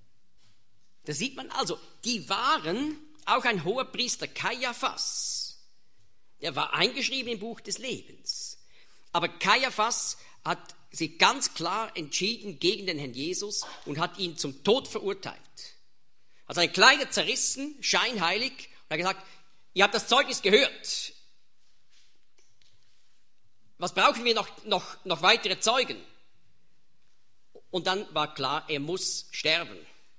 da sieht man also, die waren, auch ein hoher Priester Kaiaphas, der war eingeschrieben im Buch des Lebens. Aber Kaiaphas hat sich ganz klar entschieden gegen den Herrn Jesus und hat ihn zum Tod verurteilt. Hat seine Kleider zerrissen, scheinheilig, und hat gesagt, ihr habt das Zeugnis gehört. Was brauchen wir noch, noch, noch weitere Zeugen? Und dann war klar, er muss sterben.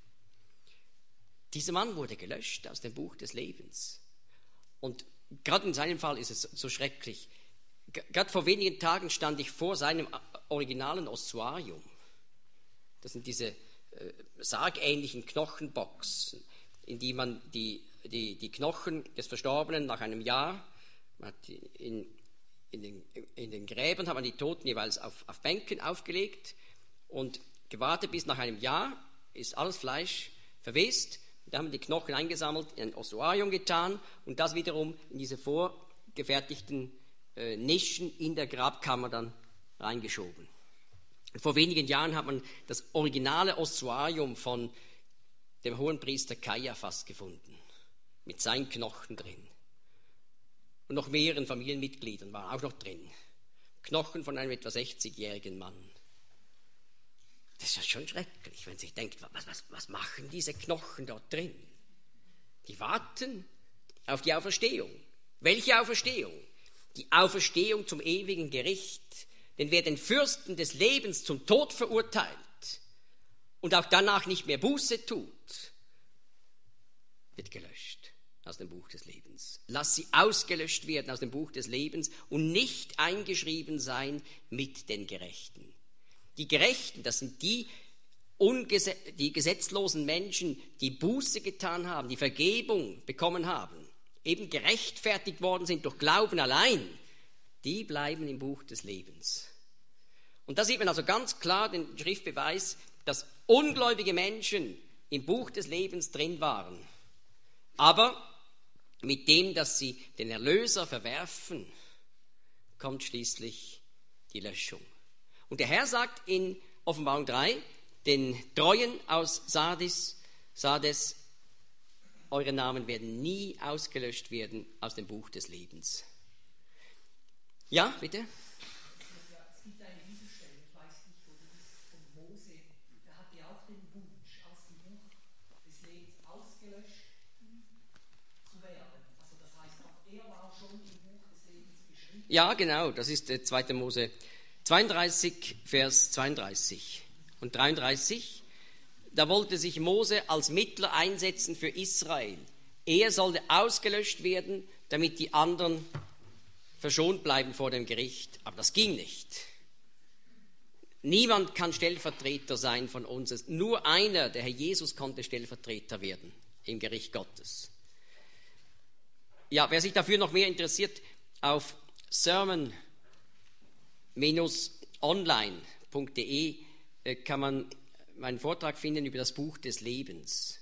Dieser Mann wurde gelöscht aus dem Buch des Lebens. Und gerade in seinem Fall ist es so schrecklich. Gerade vor wenigen Tagen stand ich vor seinem originalen Ossuarium. Das sind diese äh, sargähnlichen Knochenboxen, in die man die, die, die Knochen des Verstorbenen nach einem Jahr, man hat in, in, den, in den Gräbern hat man die Toten jeweils auf, auf Bänken aufgelegt und gewartet bis nach einem Jahr, ist alles Fleisch verwest. Da haben wir die Knochen eingesammelt, in ein Ossuarium getan und das wiederum in diese vorgefertigten äh, Nischen in der Grabkammer dann reingeschoben. Vor wenigen Jahren hat man das originale Ossuarium von dem Hohenpriester Kaiaphas gefunden, mit seinen Knochen drin. Und noch mehreren Familienmitgliedern waren auch noch drin. Knochen von einem etwa sechzigjährigen Mann. Das ist ja schon schrecklich, wenn man sich denkt, was, was, was machen diese Knochen dort drin? Die warten auf die Auferstehung. Welche Auferstehung? Die Auferstehung zum ewigen Gericht. Denn wer den Fürsten des Lebens zum Tod verurteilt und auch danach nicht mehr Buße tut, wird gelöscht aus dem Buch des Lebens. Lass sie ausgelöscht werden aus dem Buch des Lebens und nicht eingeschrieben sein mit den Gerechten. Die Gerechten, das sind die, ungese- die gesetzlosen Menschen, die Buße getan haben, die Vergebung bekommen haben, eben gerechtfertigt worden sind durch Glauben allein, die bleiben im Buch des Lebens. Und da sieht man also ganz klar den Schriftbeweis, dass ungläubige Menschen im Buch des Lebens drin waren. Aber mit dem, dass sie den Erlöser verwerfen, kommt schließlich die Löschung. Und der Herr sagt in Offenbarung drei, den Treuen aus Sardis, Sardes, eure Namen werden nie ausgelöscht werden aus dem Buch des Lebens. Ja, bitte? Ja, es gibt eine Bibelstelle, ich weiß nicht, wo die ist, von Mose, der hatte auch den Wunsch, aus dem Buch des Lebens ausgelöscht zu werden. Also das heißt, auch er war schon im Buch des Lebens geschrieben. Ja, genau, das ist äh, zweiter Mose zweiunddreißig, Vers zweiunddreißig und dreiunddreißig. Da wollte sich Mose als Mittler einsetzen für Israel. Er sollte ausgelöscht werden, damit die anderen verschont bleiben vor dem Gericht. Aber das ging nicht. Niemand kann Stellvertreter sein von uns. Nur einer, der Herr Jesus, konnte Stellvertreter werden im Gericht Gottes. Ja, wer sich dafür noch mehr interessiert, auf sermon online punkt de kann man meinen Vortrag finden über das Buch des Lebens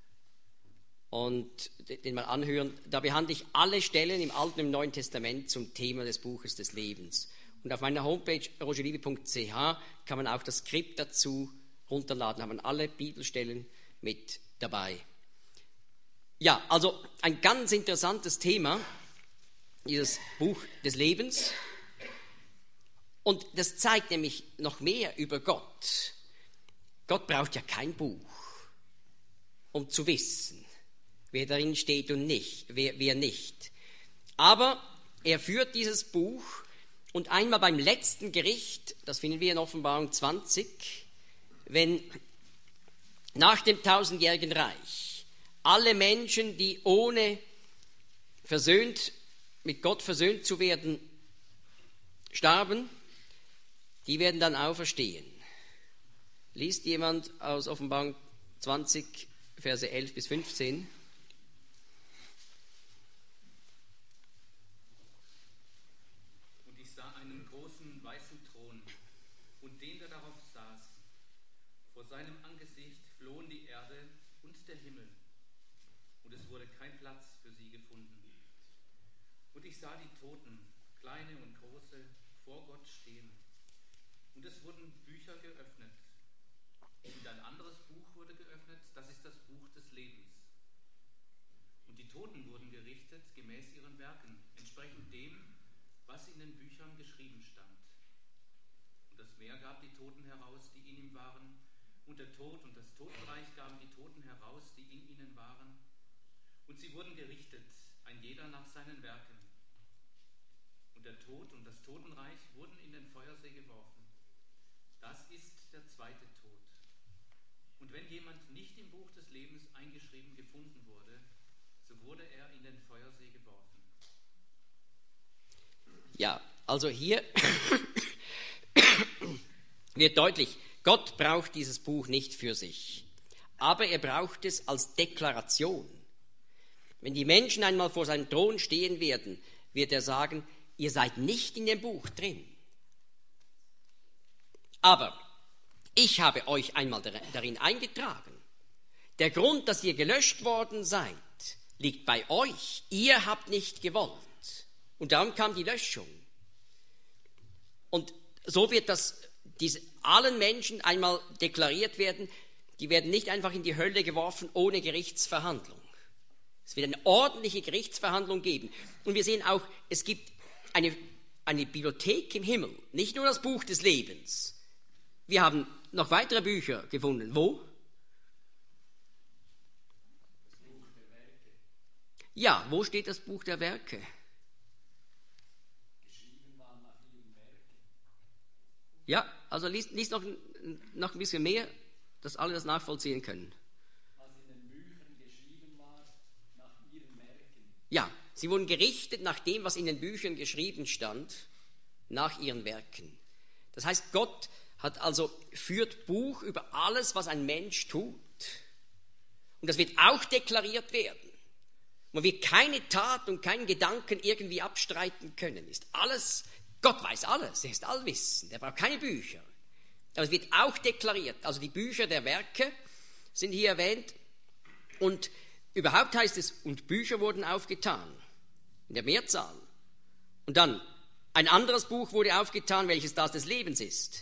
und den mal anhören. Da behandle ich alle Stellen im Alten und im Neuen Testament zum Thema des Buches des Lebens. Und auf meiner Homepage rogerliebe punkt c h kann man auch das Skript dazu runterladen, haben alle Bibelstellen mit dabei. Ja, also ein ganz interessantes Thema, dieses Buch des Lebens. Und das zeigt nämlich noch mehr über Gott. Gott braucht ja kein Buch, um zu wissen, wer darin steht und nicht, wer, wer nicht. Aber er führt dieses Buch und einmal beim letzten Gericht, das finden wir in Offenbarung zwanzig, wenn nach dem tausendjährigen Reich alle Menschen, die ohne versöhnt, mit Gott versöhnt zu werden, starben, die werden dann auferstehen. Liest jemand aus Offenbarung zwanzig, Verse elf bis fünfzehn? Und ich sah einen großen weißen Thron und den, der darauf saß. Vor seinem Angesicht flohen die Erde und der Himmel, und es wurde kein Platz für sie gefunden. Und ich sah die Toten, kleine und große, vor Gott stehen. Und es wurden Bücher geöffnet. Und ein anderes Buch wurde geöffnet, das ist das Buch des Lebens. Und die Toten wurden gerichtet gemäß ihren Werken, entsprechend dem, was in den Büchern geschrieben stand. Und das Meer gab die Toten heraus, die in ihm waren, und der Tod und das Totenreich gaben die Toten heraus, die in ihnen waren. Und sie wurden gerichtet, ein jeder nach seinen Werken. Und der Tod und das Totenreich wurden in den Feuersee geworfen. Das ist der zweite Tod. Und wenn jemand nicht im Buch des Lebens eingeschrieben gefunden wurde, so wurde er in den Feuersee geworfen. Ja, also hier wird deutlich, Gott braucht dieses Buch nicht für sich, aber er braucht es als Deklaration. Wenn die Menschen einmal vor seinem Thron stehen werden, wird er sagen, ihr seid nicht in dem Buch drin. Aber ich habe euch einmal darin eingetragen. Der Grund, dass ihr gelöscht worden seid, liegt bei euch. Ihr habt nicht gewollt. Und darum kam die Löschung. Und so wird das diese, allen Menschen einmal deklariert werden. Die werden nicht einfach in die Hölle geworfen ohne Gerichtsverhandlung. Es wird eine ordentliche Gerichtsverhandlung geben. Und wir sehen auch, es gibt eine, eine Bibliothek im Himmel, nicht nur das Buch des Lebens. Wir haben noch weitere Bücher gefunden. Wo? Das Buch der Werke. Ja, wo steht das Buch der Werke? Geschrieben waren nach ihren Werken. Ja, also liest, liest noch, noch ein bisschen mehr, dass alle das nachvollziehen können. Was in den Büchern geschrieben war, nach ihren Werken. Ja, sie wurden gerichtet nach dem, was in den Büchern geschrieben stand, nach ihren Werken. Das heißt, Gott hat also führt Buch über alles, was ein Mensch tut. Und das wird auch deklariert werden. Man wird keine Tat und keinen Gedanken irgendwie abstreiten können. Ist alles, Gott weiß alles, er ist allwissend, er braucht keine Bücher. Aber es wird auch deklariert. Also die Bücher der Werke sind hier erwähnt. Und überhaupt heißt es, und Bücher wurden aufgetan, in der Mehrzahl. Und dann, ein anderes Buch wurde aufgetan, welches das des Lebens ist.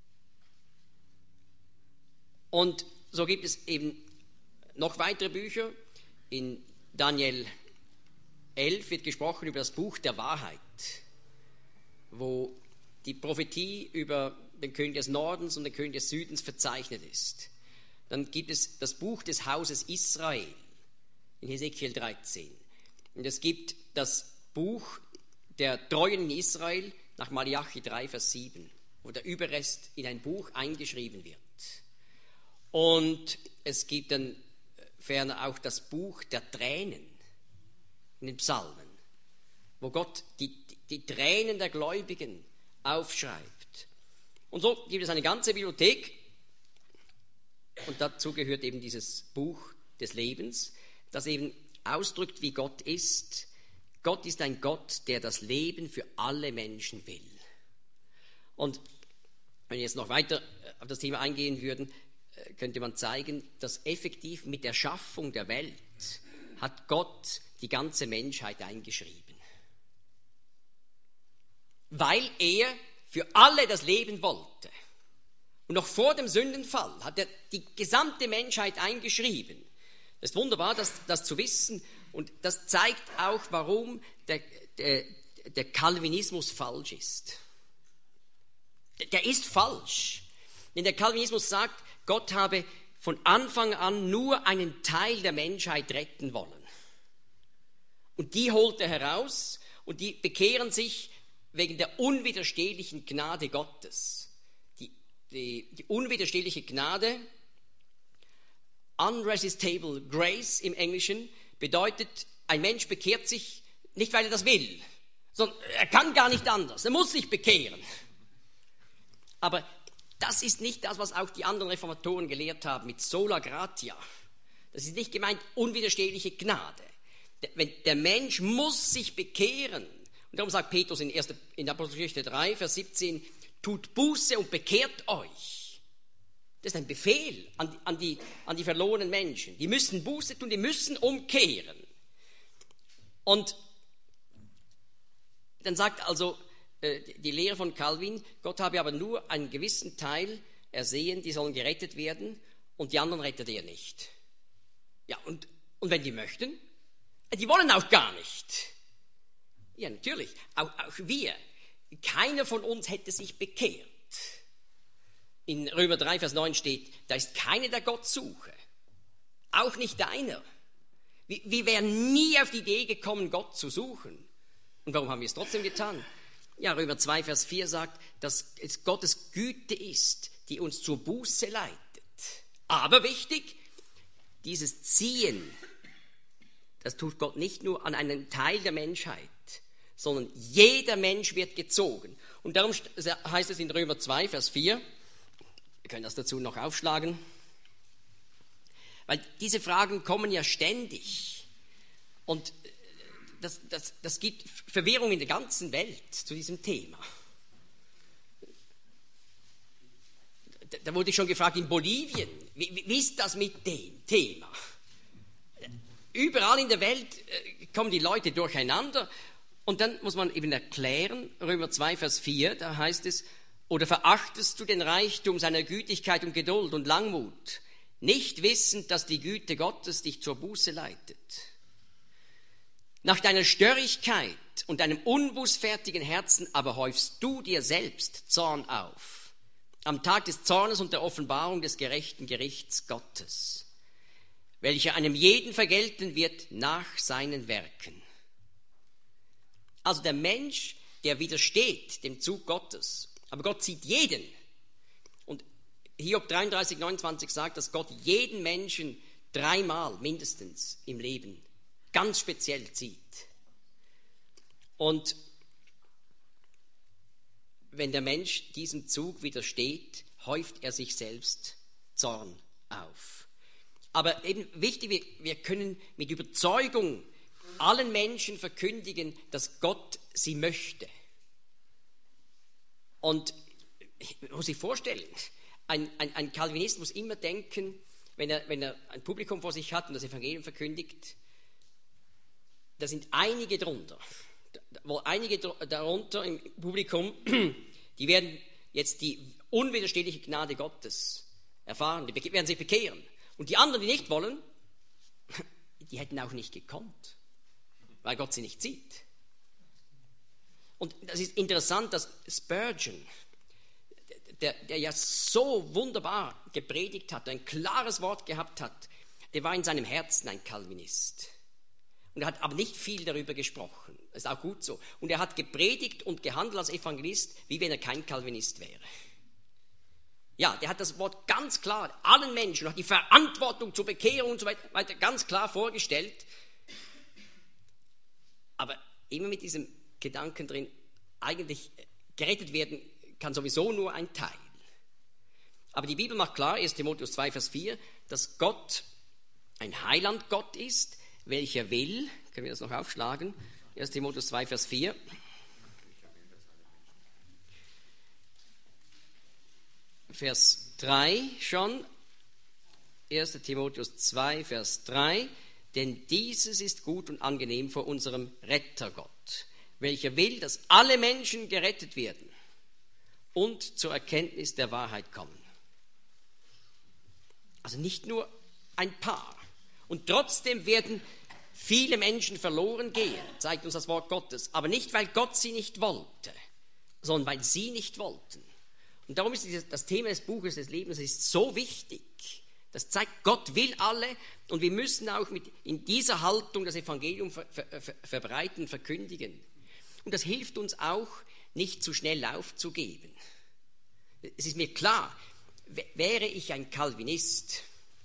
Und so gibt es eben noch weitere Bücher. In Daniel elf wird gesprochen über das Buch der Wahrheit. wo die Prophetie über den König des Nordens und den König des Südens verzeichnet ist. Dann gibt es das Buch des Hauses Israel in Hesekiel dreizehn. Und es gibt das Buch der Treuen in Israel nach Malachi drei, Vers sieben, wo der Überrest in ein Buch eingeschrieben wird. Und es gibt dann ferner auch das Buch der Tränen in den Psalmen, wo Gott die, die Tränen der Gläubigen aufschreibt. Und so gibt es eine ganze Bibliothek, und dazu gehört eben dieses Buch des Lebens, das eben ausdrückt, wie Gott ist. Gott ist ein Gott, der das Leben für alle Menschen will. Und wenn wir jetzt noch weiter auf das Thema eingehen würden, könnte man zeigen, dass effektiv mit der Schaffung der Welt hat Gott die ganze Menschheit eingeschrieben. Weil er für alle das Leben wollte. Und noch vor dem Sündenfall hat er die gesamte Menschheit eingeschrieben. Es ist wunderbar, das, das zu wissen. Und das zeigt auch, warum der, der, der Calvinismus falsch ist. Der ist falsch. Denn der Calvinismus sagt, Gott habe von Anfang an nur einen Teil der Menschheit retten wollen. Und die holt er heraus und die bekehren sich wegen der unwiderstehlichen Gnade Gottes. Die, die, die unwiderstehliche Gnade, unresistible grace im Englischen, bedeutet, ein Mensch bekehrt sich nicht, weil er das will, sondern er kann gar nicht anders, er muss sich bekehren. Aber das ist nicht das, was auch die anderen Reformatoren gelehrt haben mit sola gratia. Das ist nicht gemeint unwiderstehliche Gnade. Der, der Mensch muss sich bekehren. Und darum sagt Petrus in, erster, in Apostelgeschichte drei, Vers siebzehn, tut Buße und bekehrt euch. Das ist ein Befehl an, an, die, an die verlorenen Menschen. Die müssen Buße tun, die müssen umkehren. Und dann sagt also die Lehre von Calvin, Gott habe aber nur einen gewissen Teil ersehen, die sollen gerettet werden und die anderen rettet er nicht. Ja, und, und wenn die möchten? Die wollen auch gar nicht. Ja, natürlich, auch, auch wir. Keiner von uns hätte sich bekehrt. In Römer drei, Vers neun steht, da ist keiner, der Gott suche. Auch nicht einer. Wir, wir wären nie auf die Idee gekommen, Gott zu suchen. Und warum haben wir es trotzdem getan? Ja, Römer zwei, Vers vier sagt, dass es Gottes Güte ist, die uns zur Buße leitet. Aber wichtig, dieses Ziehen, das tut Gott nicht nur an einen Teil der Menschheit, sondern jeder Mensch wird gezogen. Und darum heißt es in Römer zwei, Vers vier, wir können das dazu noch aufschlagen, weil diese Fragen kommen ja ständig. Und Das, das, das gibt Verwirrung in der ganzen Welt zu diesem Thema. Da, da wurde ich schon gefragt, in Bolivien, wie, wie ist das mit dem Thema? Überall in der Welt kommen die Leute durcheinander und dann muss man eben erklären, Römer zwei, Vers vier, da heißt es, oder verachtest du den Reichtum seiner Gütigkeit und Geduld und Langmut, nicht wissend, dass die Güte Gottes dich zur Buße leitet? Nach deiner Störrigkeit und deinem unbußfertigen Herzen aber häufst du dir selbst Zorn auf, am Tag des Zornes und der Offenbarung des gerechten Gerichts Gottes, welcher einem jeden vergelten wird nach seinen Werken. Also der Mensch, der widersteht dem Zug Gottes, aber Gott sieht jeden. Und Hiob dreiunddreißig, neunundzwanzig sagt, dass Gott jeden Menschen dreimal mindestens im Leben ganz speziell zieht. Und wenn der Mensch diesem Zug widersteht, häuft er sich selbst Zorn auf. Aber eben wichtig, wir, wir können mit Überzeugung allen Menschen verkündigen, dass Gott sie möchte. Und ich muss sich vorstellen, ein, ein, ein Calvinist muss immer denken, wenn er, wenn er ein Publikum vor sich hat und das Evangelium verkündigt, da sind einige drunter, wohl einige darunter im Publikum, die werden jetzt die unwiderstehliche Gnade Gottes erfahren, die werden sich bekehren. Und die anderen, die nicht wollen, die hätten auch nicht gekonnt, weil Gott sie nicht sieht. Und das ist interessant, dass Spurgeon, der, der ja so wunderbar gepredigt hat, ein klares Wort gehabt hat, der war in seinem Herzen ein Calvinist. Und er hat aber nicht viel darüber gesprochen. Das ist auch gut so. Und er hat gepredigt und gehandelt als Evangelist, wie wenn er kein Calvinist wäre. Ja, der hat das Wort ganz klar allen Menschen, auch die Verantwortung zur Bekehrung und so weiter, ganz klar vorgestellt. Aber immer mit diesem Gedanken drin, eigentlich gerettet werden kann sowieso nur ein Teil. Aber die Bibel macht klar, erster Timotheus zwei, Vers vier, dass Gott ein Heilandgott ist, welcher will, können wir das noch aufschlagen, erster Timotheus zwei, Vers vier. Vers drei schon, erster Timotheus zwei, Vers drei, denn dieses ist gut und angenehm vor unserem Rettergott, welcher will, dass alle Menschen gerettet werden und zur Erkenntnis der Wahrheit kommen. Also nicht nur ein paar. Und trotzdem werden viele Menschen verloren gehen, zeigt uns das Wort Gottes. Aber nicht, weil Gott sie nicht wollte, sondern weil sie nicht wollten. Und darum ist das Thema des Buches des Lebens ist so wichtig. Das zeigt, Gott will alle und wir müssen auch mit in dieser Haltung das Evangelium ver, ver, ver, verbreiten, verkündigen. Und das hilft uns auch, nicht zu schnell aufzugeben. Es ist mir klar, wäre ich ein Calvinist,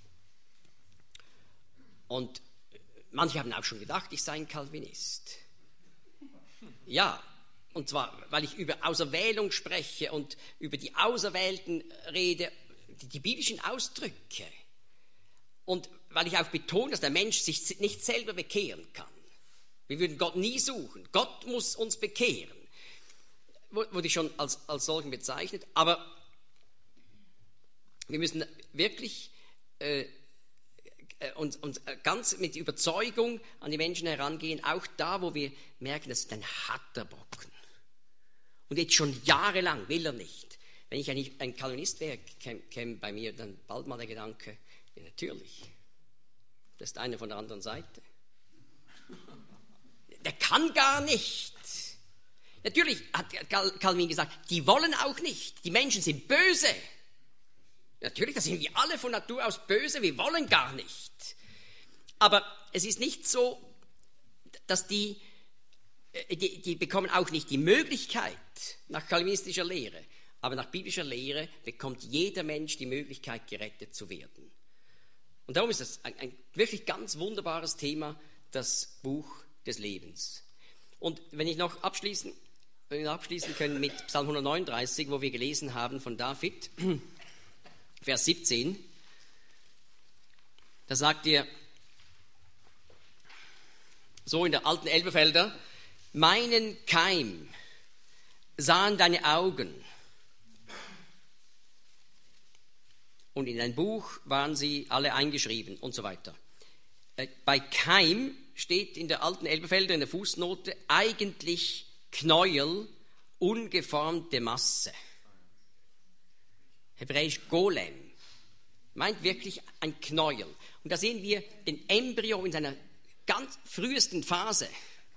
und manche haben auch schon gedacht, ich sei ein Calvinist. Ja, und zwar, weil ich über Auserwählung spreche und über die Auserwählten rede, die, die biblischen Ausdrücke. Und weil ich auch betone, dass der Mensch sich nicht selber bekehren kann. Wir würden Gott nie suchen. Gott muss uns bekehren. Wurde ich schon als, als solchen bezeichnet. Aber wir müssen wirklich äh, uns, uns ganz mit Überzeugung an die Menschen herangehen, auch da, wo wir merken, das ist ein harter Brocken. Und jetzt schon jahrelang will er nicht. Wenn ich ein, ein Calvinist wäre, käme, käme bei mir dann bald mal der Gedanke, ja, natürlich, das ist einer von der anderen Seite. Der kann gar nicht. Natürlich hat Calvin gesagt, die wollen auch nicht. Die Menschen sind böse. Natürlich, da sind wir alle von Natur aus böse, wir wollen gar nicht. Aber es ist nicht so, dass die, die, die bekommen auch nicht die Möglichkeit nach calvinistischer Lehre. Aber nach biblischer Lehre bekommt jeder Mensch die Möglichkeit, gerettet zu werden. Und darum ist das ein, ein wirklich ganz wunderbares Thema, das Buch des Lebens. Und wenn ich noch abschließen, wenn wir abschließen können mit Psalm hundertneununddreißig, wo wir gelesen haben von David, Vers siebzehn, da sagt er so in der alten Elberfelder, meinen Keim sahen deine Augen und in dein Buch waren sie alle eingeschrieben und so weiter. Bei Keim steht in der alten Elberfelder in der Fußnote eigentlich Knäuel, ungeformte Masse. Hebräisch Golem, meint wirklich ein Knäuel. Und da sehen wir den Embryo in seiner ganz frühesten Phase.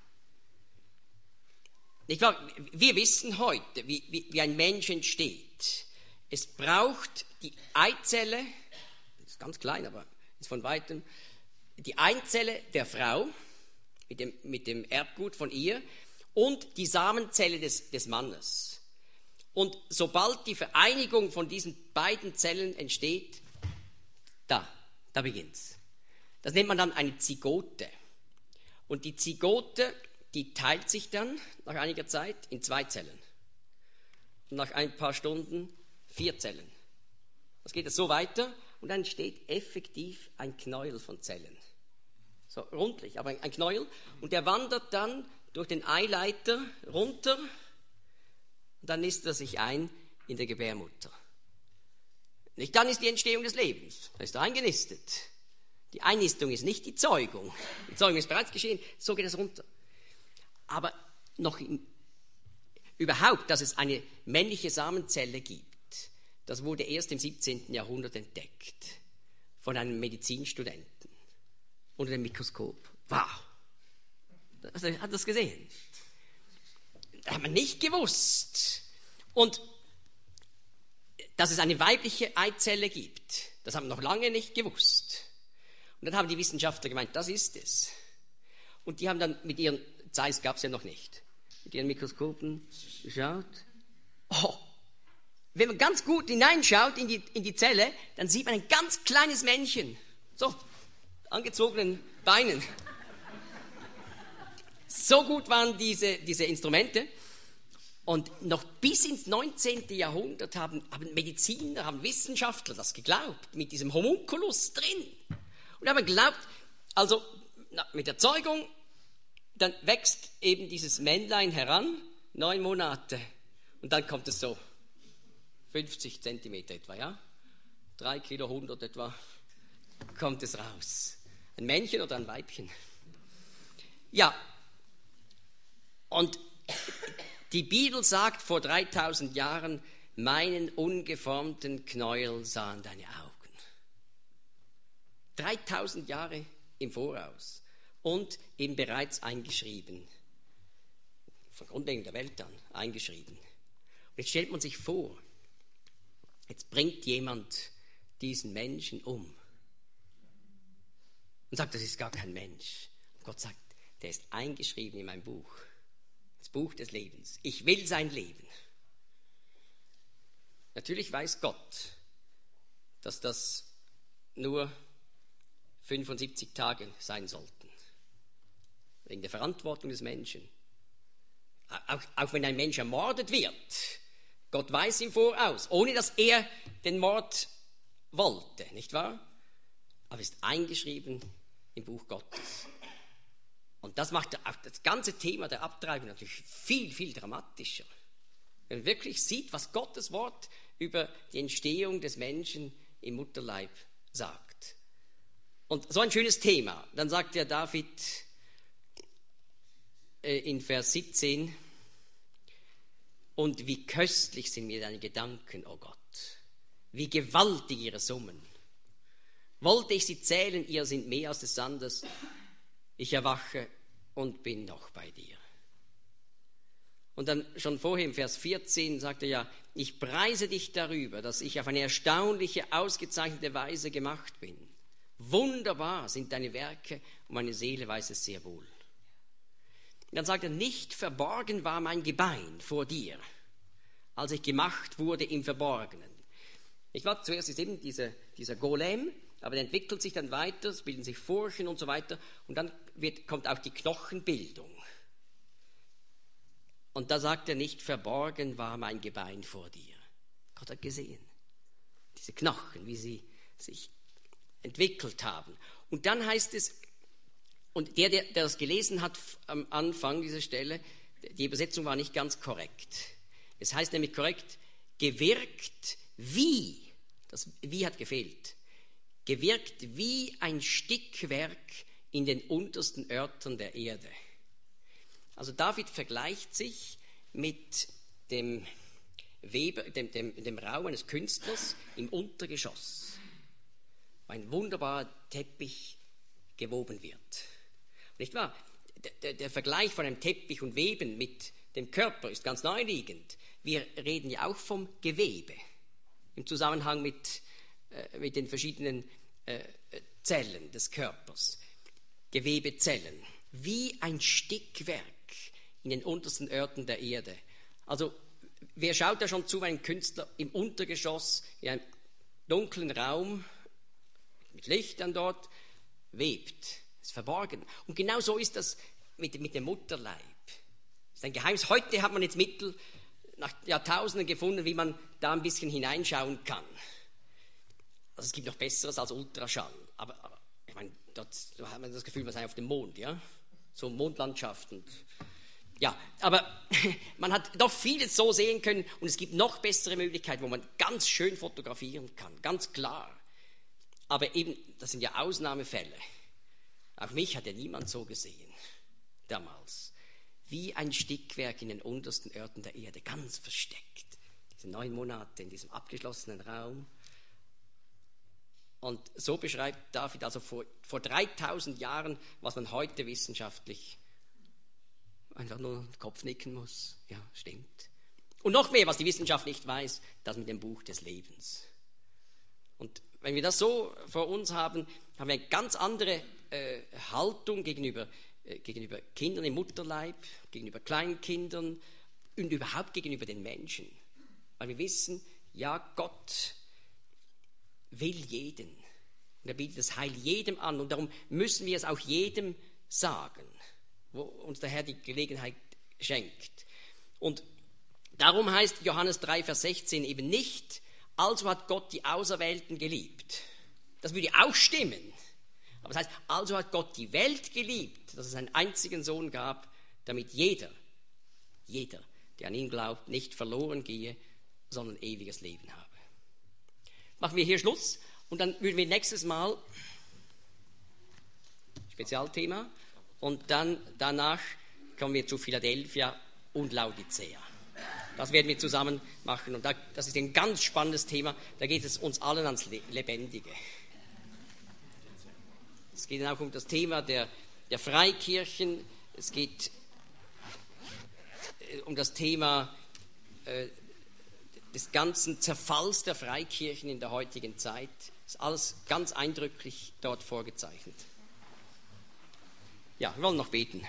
Nicht wahr? Wir wissen heute, wie, wie, wie ein Mensch entsteht. Es braucht die Eizelle, das ist ganz klein, aber ist von weitem, die Eizelle der Frau mit dem, mit dem Erbgut von ihr und die Samenzelle des, des Mannes. Und sobald die Vereinigung von diesen beiden Zellen entsteht, da, da beginnt's. Das nennt man dann eine Zygote. Und die Zygote, die teilt sich dann nach einiger Zeit in zwei Zellen. Und nach ein paar Stunden vier Zellen. Das geht so weiter und dann entsteht effektiv ein Knäuel von Zellen. So rundlich, aber ein Knäuel. Und der wandert dann durch den Eileiter runter. Und dann nistet er sich ein in der Gebärmutter. Nicht dann ist die Entstehung des Lebens. Da ist er eingenistet. Die Einnistung ist nicht die Zeugung. Die Zeugung ist bereits geschehen, so geht es runter. Aber noch in, überhaupt, dass es eine männliche Samenzelle gibt, das wurde erst im siebzehnten Jahrhundert entdeckt von einem Medizinstudenten unter dem Mikroskop. Wow! Hat er das gesehen? Das hat man nicht gewusst. Und dass es eine weibliche Eizelle gibt, das haben wir noch lange nicht gewusst. Und dann haben die Wissenschaftler gemeint, das ist es. Und die haben dann mit ihren, Zeiss gab es ja noch nicht, mit ihren Mikroskopen geschaut. Oh, wenn man ganz gut hineinschaut in die, in die Zelle, dann sieht man ein ganz kleines Männchen. So, angezogenen Beinen. So gut waren diese, diese Instrumente. Und noch bis ins neunzehnten Jahrhundert haben, haben Mediziner, haben Wissenschaftler das geglaubt, mit diesem Homunculus drin. Und haben geglaubt, also na, mit der Zeugung, dann wächst eben dieses Männlein heran, neun Monate. Und dann kommt es so, fünfzig Zentimeter etwa, ja? Drei Kilo, hundert etwa, kommt es raus. Ein Männchen oder ein Weibchen. Ja, und die Bibel sagt vor dreitausend Jahren, meinen ungeformten Knäuel sahen deine Augen. dreitausend Jahre im Voraus und eben bereits eingeschrieben. Von Grundlegung der Welt an eingeschrieben. Und jetzt stellt man sich vor, jetzt bringt jemand diesen Menschen um und sagt, das ist gar kein Mensch. Und Gott sagt, der ist eingeschrieben in mein Buch. Das Buch des Lebens. Ich will sein Leben. Natürlich weiß Gott, dass das nur fünfundsiebzig Tage sein sollten. Wegen der Verantwortung des Menschen. Auch, auch wenn ein Mensch ermordet wird, Gott weiß im Voraus, ohne dass er den Mord wollte, nicht wahr? Aber ist eingeschrieben im Buch Gottes. Und das macht auch das ganze Thema der Abtreibung natürlich viel, viel dramatischer. Wenn man wirklich sieht, was Gottes Wort über die Entstehung des Menschen im Mutterleib sagt. Und so ein schönes Thema. Dann sagt der David äh, in Vers siebzehn, und wie köstlich sind mir deine Gedanken, o oh Gott. Wie gewaltig ihre Summen. Wollte ich sie zählen, ihr sind mehr als des Sandes. Ich erwache und bin noch bei dir. Und dann schon vorher im Vers vierzehn sagt er ja, ich preise dich darüber, dass ich auf eine erstaunliche, ausgezeichnete Weise gemacht bin. Wunderbar sind deine Werke und meine Seele weiß es sehr wohl. Und dann sagt er, nicht verborgen war mein Gebein vor dir, als ich gemacht wurde im Verborgenen. Ich war zuerst ist eben dieser, dieser Golem, aber der entwickelt sich dann weiter, es bilden sich Furchen und so weiter und dann wird, kommt auch die Knochenbildung. Und da sagt er, nicht verborgen war mein Gebein vor dir. Gott hat gesehen, diese Knochen, wie sie sich entwickelt haben. Und dann heißt es, und der, der, der das gelesen hat am Anfang dieser Stelle, die Übersetzung war nicht ganz korrekt. Es heißt nämlich korrekt, gewirkt wie, das wie hat gefehlt, gewirkt wie ein Stickwerk in den untersten Örtern der Erde. Also David vergleicht sich mit dem Weber, dem, dem, dem Raum eines Künstlers im Untergeschoss, wo ein wunderbarer Teppich gewoben wird. Nicht wahr? Der, der Vergleich von einem Teppich und Weben mit dem Körper ist ganz naheliegend. Wir reden ja auch vom Gewebe im Zusammenhang mit, äh, mit den verschiedenen äh, Zellen des Körpers. Gewebezellen. Wie ein Stickwerk in den untersten Örtern der Erde. Also, wer schaut da schon zu, wenn ein Künstler im Untergeschoss in einem dunklen Raum mit Lichtern dort webt? Ist verborgen. Und genau so ist das mit, mit dem Mutterleib. Das ist ein Geheimnis. Heute hat man jetzt Mittel nach Jahrtausenden gefunden, wie man da ein bisschen hineinschauen kann. Also es gibt noch Besseres als Ultraschall. Aber, aber ich meine, dort hat man das Gefühl, man sei auf dem Mond, ja? So Mondlandschaften. Ja, aber man hat doch vieles so sehen können und es gibt noch bessere Möglichkeiten, wo man ganz schön fotografieren kann, ganz klar. Aber eben, das sind ja Ausnahmefälle. Auch mich hat ja niemand so gesehen, damals. Wie ein Stickwerk in den untersten Örtern der Erde, ganz versteckt. Diese neun Monate in diesem abgeschlossenen Raum. Und so beschreibt David also vor, vor dreitausend Jahren, was man heute wissenschaftlich einfach nur den Kopf nicken muss. Ja, stimmt. Und noch mehr, was die Wissenschaft nicht weiß, das mit dem Buch des Lebens. Und wenn wir das so vor uns haben, haben wir eine ganz andere äh, Haltung gegenüber, äh, gegenüber Kindern im Mutterleib, gegenüber Kleinkindern und überhaupt gegenüber den Menschen. Weil wir wissen, ja, Gott will jeden. Und er bietet das Heil jedem an. Und darum müssen wir es auch jedem sagen, wo uns der Herr die Gelegenheit schenkt. Und darum heißt Johannes drei, Vers sechzehn eben nicht, also hat Gott die Auserwählten geliebt. Das würde auch stimmen. Aber es heißt, also hat Gott die Welt geliebt, dass es einen einzigen Sohn gab, damit jeder, jeder, der an ihn glaubt, nicht verloren gehe, sondern ewiges Leben habe. Machen wir hier Schluss und dann würden wir nächstes Mal, Spezialthema, und dann danach kommen wir zu Philadelphia und Laodicea. Das werden wir zusammen machen und das ist ein ganz spannendes Thema, da geht es uns allen ans Lebendige. Es geht auch um das Thema der, der Freikirchen, es geht um das Thema äh, des ganzen Zerfalls der Freikirchen in der heutigen Zeit. Das ist alles ganz eindrücklich dort vorgezeichnet. Ja, wir wollen noch beten.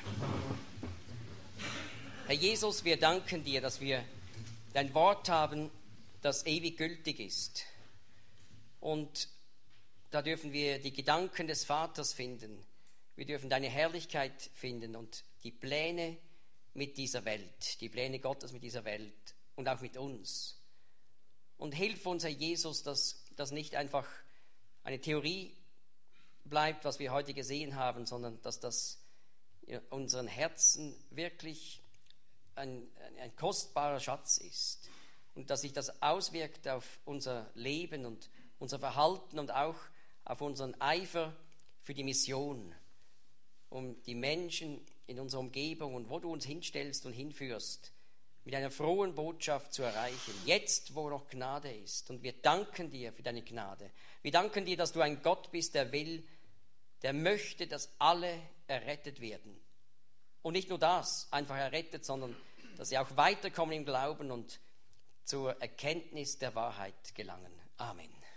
Herr Jesus, wir danken dir, dass wir dein Wort haben, das ewig gültig ist. Und da dürfen wir die Gedanken des Vaters finden. Wir dürfen deine Herrlichkeit finden und die Pläne mit dieser Welt, die Pläne Gottes mit dieser Welt und auch mit uns. Und hilf uns, Herr Jesus, dass das nicht einfach eine Theorie bleibt, was wir heute gesehen haben, sondern dass das in unseren Herzen wirklich ein, ein kostbarer Schatz ist und dass sich das auswirkt auf unser Leben und unser Verhalten und auch auf unseren Eifer für die Mission, um die Menschen in unserer Umgebung und wo du uns hinstellst und hinführst, mit einer frohen Botschaft zu erreichen, jetzt, wo noch Gnade ist. Und wir danken dir für deine Gnade. Wir danken dir, dass du ein Gott bist, der will, der möchte, dass alle errettet werden. Und nicht nur das, einfach errettet, sondern dass sie auch weiterkommen im Glauben und zur Erkenntnis der Wahrheit gelangen. Amen.